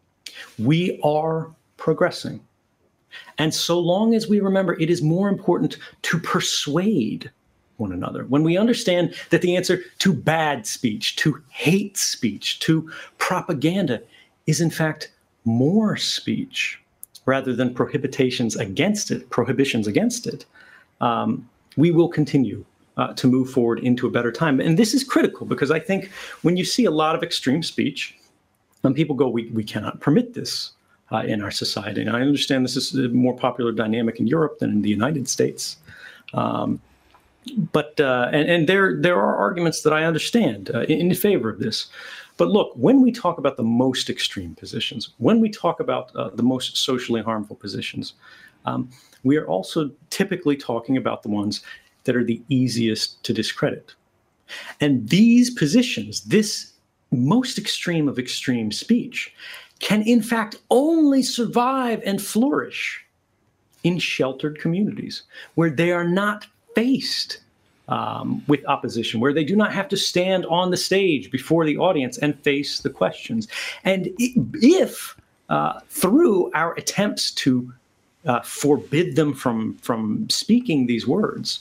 We are progressing. And so long as we remember, it is more important to persuade one another. When we understand that the answer to bad speech, to hate speech, to propaganda is in fact more speech rather than prohibitions against it, prohibitions against it, um, we will continue uh, to move forward into a better time. And this is critical because I think when you see a lot of extreme speech, and people go, we, we cannot permit this uh, in our society. And I understand this is a more popular dynamic in Europe than in the United States. Um, but uh, and, and there, there are arguments that I understand uh, in, in favor of this. But look, when we talk about the most extreme positions, when we talk about uh, the most socially harmful positions, um, we are also typically talking about the ones that are the easiest to discredit. And these positions, this most extreme of extreme speech, can in fact only survive and flourish in sheltered communities where they are not faced um, with opposition, where they do not have to stand on the stage before the audience and face the questions. And if uh, through our attempts to uh, forbid them from, from speaking these words,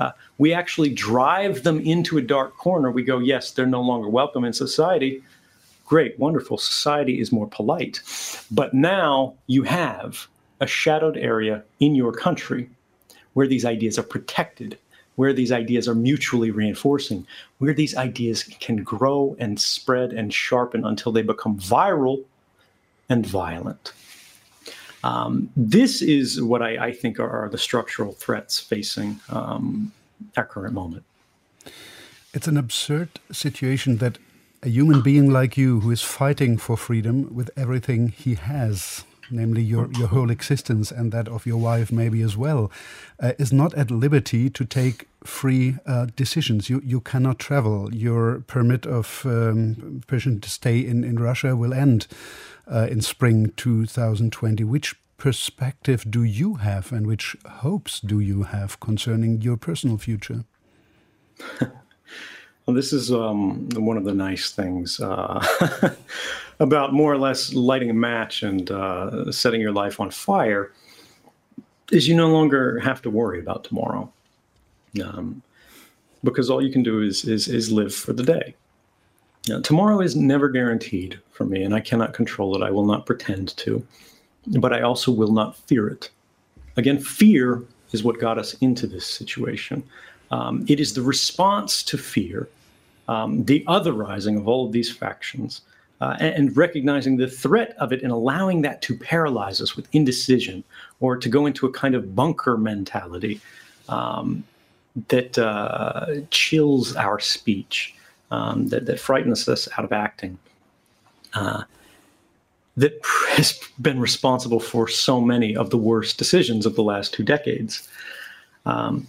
Uh, we actually drive them into a dark corner. We go, yes, they're no longer welcome in society. Great, wonderful. Society is more polite. But now you have a shadowed area in your country where these ideas are protected, where these ideas are mutually reinforcing, where these ideas can grow and spread and sharpen until they become viral and violent. Um, this is what I, I think are, are the structural threats facing um, our current moment. It's an absurd situation that a human being like you, who is fighting for freedom with everything he has, namely your, your whole existence and that of your wife maybe as well, uh, is not at liberty to take free uh, decisions. You you cannot travel. Your permit of um, permission to stay in, in Russia will end uh, in spring two thousand twenty. Which perspective do you have and which hopes do you have concerning your personal future? Well, this is um, one of the nice things uh, about more or less lighting a match and uh, setting your life on fire is you no longer have to worry about tomorrow, um, because all you can do is is, is live for the day. Now, tomorrow is never guaranteed for me, and I cannot control it. I will not pretend to, but I also will not fear it. Again, fear is what got us into this situation. Um, it is the response to fear, um, the otherizing of all of these factions, uh, and, and recognizing the threat of it and allowing that to paralyze us with indecision or to go into a kind of bunker mentality um, that uh, chills our speech, um, that, that frightens us out of acting, uh, that has been responsible for so many of the worst decisions of the last two decades. Um,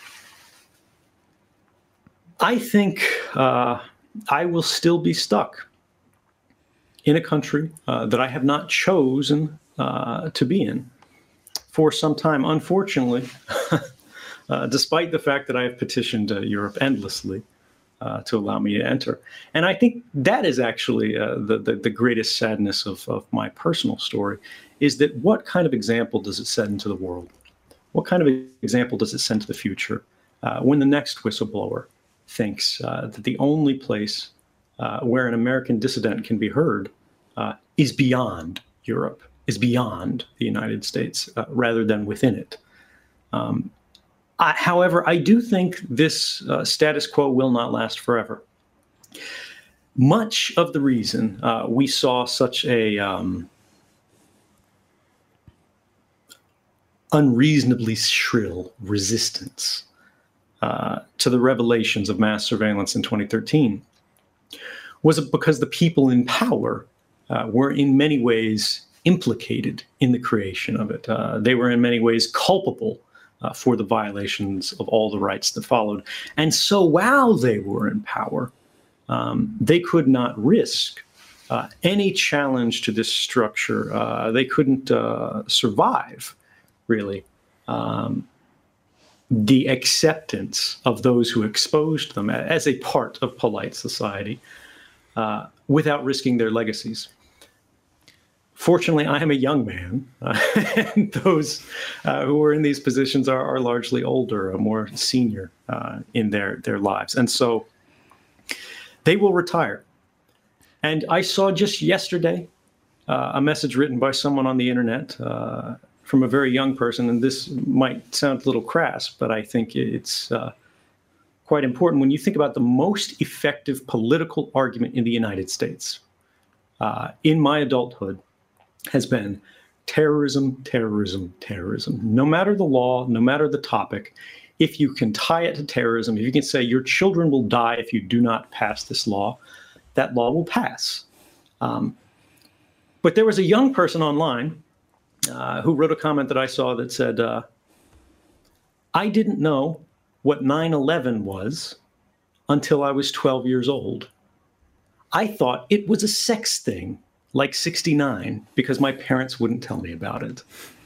I think uh, I will still be stuck in a country uh, that I have not chosen uh, to be in for some time. Unfortunately, uh, despite the fact that I have petitioned uh, Europe endlessly uh, to allow me to enter. And I think that is actually uh, the, the, the greatest sadness of, of my personal story, is that what kind of example does it set into the world? What kind of example does it send to the future uh, when the next whistleblower thinks uh, that the only place uh, where an American dissident can be heard uh, is beyond Europe, is beyond the United States, uh, rather than within it. Um, I, however, I do think this uh, status quo will not last forever. Much of the reason uh, we saw such a um, unreasonably shrill resistance Uh, to the revelations of mass surveillance in twenty thirteen was it because the people in power uh, were in many ways implicated in the creation of it. Uh, they were in many ways culpable uh, for the violations of all the rights that followed. And so while they were in power, um, they could not risk uh, any challenge to this structure. Uh, they couldn't uh, survive, really. Um, the acceptance of those who exposed them as a part of polite society uh, without risking their legacies. Fortunately, I am a young man, uh, and those uh, who are in these positions are, are largely older, or more senior uh, in their, their lives. And so they will retire. And I saw just yesterday uh, a message written by someone on the internet uh, from a very young person, and this might sound a little crass, but I think it's uh, quite important. When you think about the most effective political argument in the United States uh, in my adulthood has been terrorism, terrorism, terrorism. No matter the law, no matter the topic, if you can tie it to terrorism, if you can say your children will die if you do not pass this law, that law will pass. Um, but there was a young person online Uh, who wrote a comment that I saw that said, uh, I didn't know what nine eleven was until I was twelve years old. I thought it was a sex thing, like sixty-nine, because my parents wouldn't tell me about it.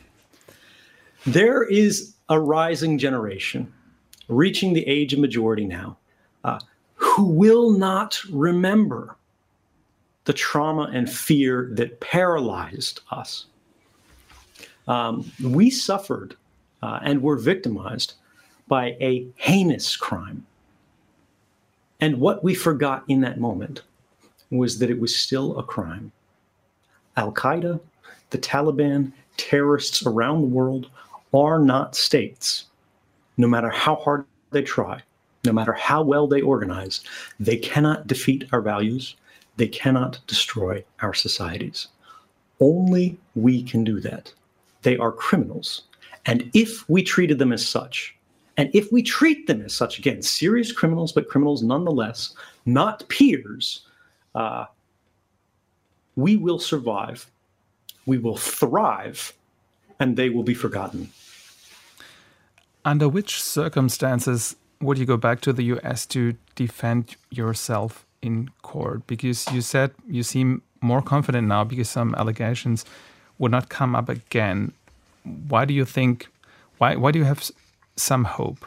There is a rising generation, reaching the age of majority now, uh, who will not remember the trauma and fear that paralyzed us. Um, we suffered uh, and were victimized by a heinous crime. And what we forgot in that moment was that it was still a crime. Al-Qaeda, the Taliban, terrorists around the world are not states. No matter how hard they try, no matter how well they organize, they cannot defeat our values. They cannot destroy our societies. Only we can do that. They are criminals. And if we treated them as such, and if we treat them as such, again, serious criminals, but criminals nonetheless, not peers, uh, we will survive, we will thrive, and they will be forgotten. Under which circumstances would you go back to the U S to defend yourself in court? Because you said you seem more confident now because some allegations would not come up again. Why do you think, why, why do you have some hope?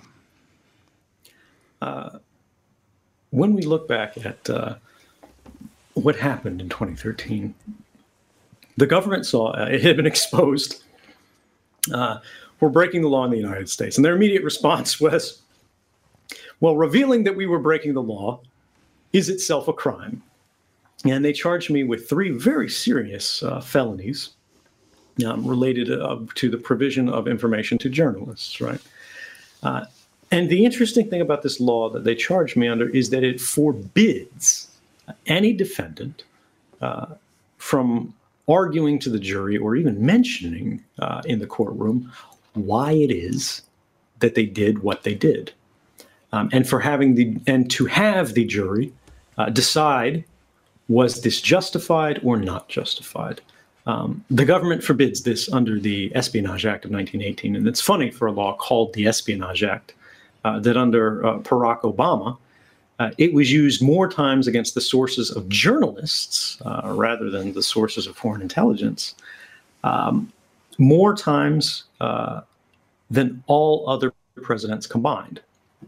Uh, when we look back at uh, what happened in twenty thirteen, the government saw uh, it had been exposed. Uh, we're breaking the law in the United States. And their immediate response was, well, revealing that we were breaking the law is itself a crime. And they charged me with three very serious uh, felonies um, related uh, to the provision of information to journalists, right? Uh, and the interesting thing about this law that they charged me under is that it forbids any defendant uh, from arguing to the jury or even mentioning uh, in the courtroom why it is that they did what they did. Um, and for having the, and to have the jury uh, decide, was this justified or not justified? Um, the government forbids this under the Espionage Act of nineteen eighteen. And it's funny for a law called the Espionage Act uh, that under uh, Barack Obama, uh, it was used more times against the sources of journalists uh, rather than the sources of foreign intelligence, um, more times uh, than all other presidents combined.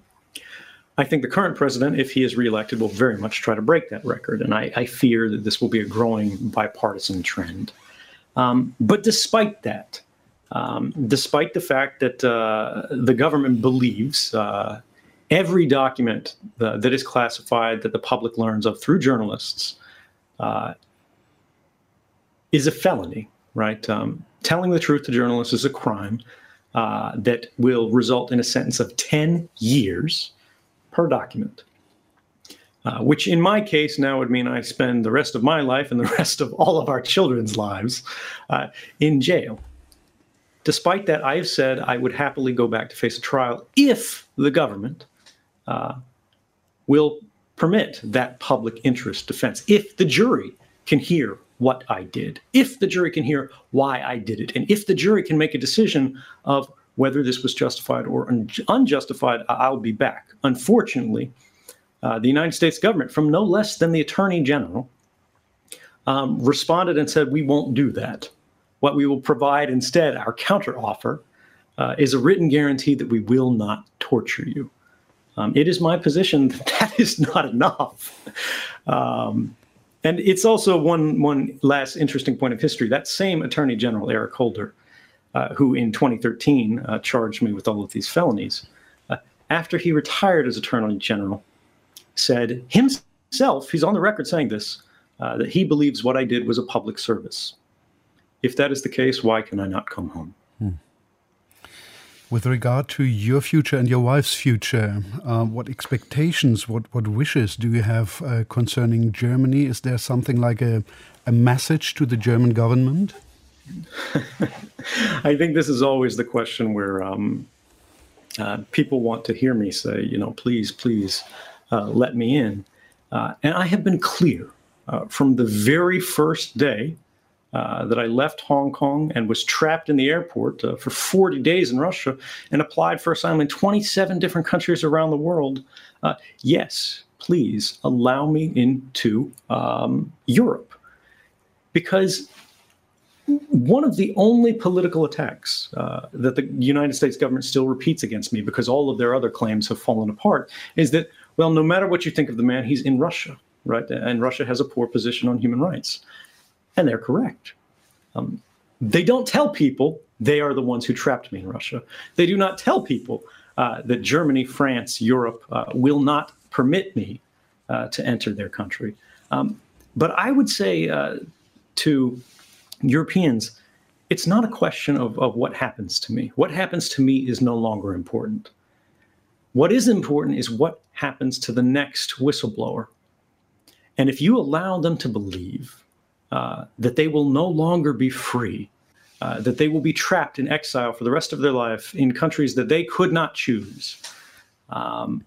I think the current president, if he is reelected, will very much try to break that record. And I, I fear that this will be a growing bipartisan trend. Um, but despite that, um, despite the fact that uh, the government believes uh, every document uh, that is classified that the public learns of through journalists uh, is a felony, right? Um, telling the truth to journalists is a crime uh, that will result in a sentence of ten years per document, uh, which in my case now would mean I spend the rest of my life and the rest of all of our children's lives uh, in jail. Despite that, I have said I would happily go back to face a trial if the government uh, will permit that public interest defense, if the jury can hear what I did, if the jury can hear why I did it, and if the jury can make a decision of whether this was justified or un- unjustified, I'll be back. Unfortunately, uh, the United States government, from no less than the Attorney General, um, responded and said, we won't do that. What we will provide instead, our counteroffer, uh, is a written guarantee that we will not torture you. Um, it is my position that that is not enough. Um, and it's also one, one last interesting point of history. That same Attorney General, Eric Holder, Uh, who in twenty thirteen uh, charged me with all of these felonies, uh, after he retired as Attorney General, said himself, he's on the record saying this, uh, that he believes what I did was a public service. If that is the case, why can I not come home? Hmm. With regard to your future and your wife's future, uh, what expectations, what, what wishes do you have uh, concerning Germany? Is there something like a, a message to the German government? I think this is always the question where um, uh, people want to hear me say, you know, please, please uh, let me in. Uh, and I have been clear uh, from the very first day uh, that I left Hong Kong and was trapped in the airport uh, for forty days in Russia and applied for asylum in twenty-seven different countries around the world. Uh, yes, please allow me into um, Europe. Because one of the only political attacks uh, that the United States government still repeats against me, because all of their other claims have fallen apart, is that, well, no matter what you think of the man, he's in Russia, right? And Russia has a poor position on human rights. And they're correct. Um, they don't tell people they are the ones who trapped me in Russia. They do not tell people uh, that Germany, France, Europe uh, will not permit me uh, to enter their country. Um, but I would say uh, to Europeans, it's not a question of, of what happens to me. What happens to me is no longer important. What is important is what happens to the next whistleblower. And if you allow them to believe uh, that they will no longer be free, uh, that they will be trapped in exile for the rest of their life in countries that they could not choose, um,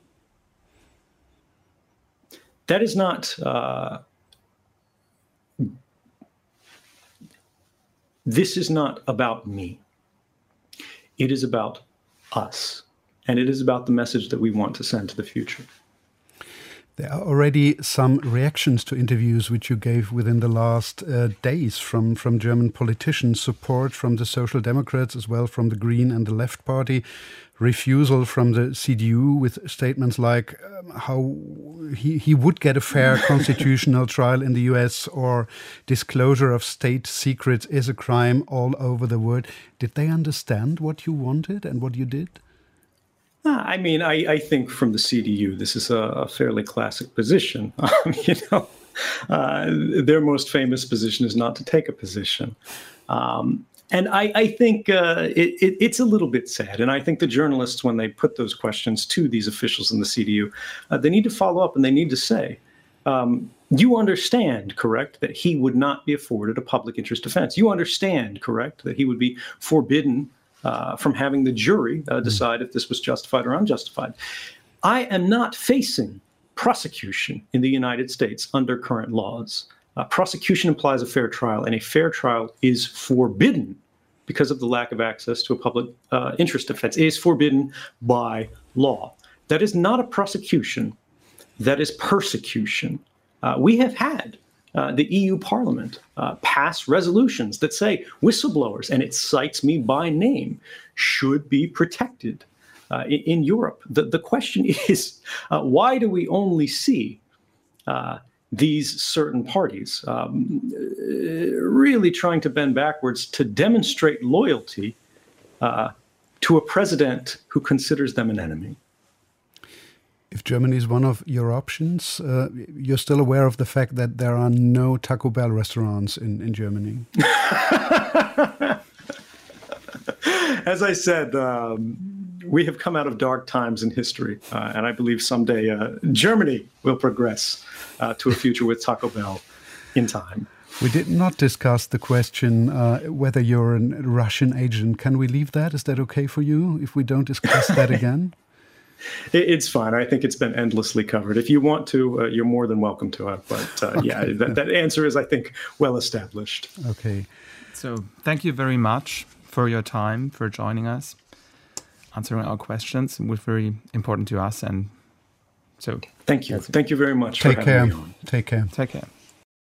that is not... Uh, This is not about me. It is about us. And it is about the message that we want to send to the future. There are already some reactions to interviews which you gave within the last uh, days from, from German politicians, support from the Social Democrats as well from the Green and the Left Party, refusal from the C D U with statements like um, how he, he would get a fair constitutional trial in the U S or disclosure of state secrets is a crime all over the world. Did they understand what you wanted and what you did? I mean, I, I think from the C D U, this is a, a fairly classic position. Um, you know, uh, their most famous position is not to take a position. Um, and I, I think uh, it, it, it's a little bit sad. And I think the journalists, when they put those questions to these officials in the C D U, uh, they need to follow up and they need to say, um, you understand, correct, that he would not be afforded a public interest defense. You understand, correct, that he would be forbidden Uh, from having the jury uh, decide if this was justified or unjustified. I am not facing prosecution in the United States under current laws. Uh, prosecution implies a fair trial, and a fair trial is forbidden because of the lack of access to a public uh, interest defense. It is forbidden by law. That is not a prosecution. That is persecution. Uh, we have had Uh, the E U Parliament uh, pass resolutions that say whistleblowers, and it cites me by name, should be protected uh, in, in Europe. The, the question is, uh, why do we only see uh, these certain parties um, really trying to bend backwards to demonstrate loyalty uh, to a president who considers them an enemy? If Germany is one of your options, uh, you're still aware of the fact that there are no Taco Bell restaurants in, in Germany. As I said, um, we have come out of dark times in history, uh, and I believe someday uh, Germany will progress uh, to a future with Taco Bell in time. We did not discuss the question uh, whether you're a Russian agent. Can we leave that? Is that okay for you if we don't discuss that again? It's fine. I think it's been endlessly covered. If you want to, uh, you're more than welcome to it. But uh, okay. yeah, that, that answer is, I think, well established. Okay. So thank you very much for your time, for joining us, answering our questions. It was very important to us. And so thank you. Thank you very much. Take for care. having me on. Take care. Take care.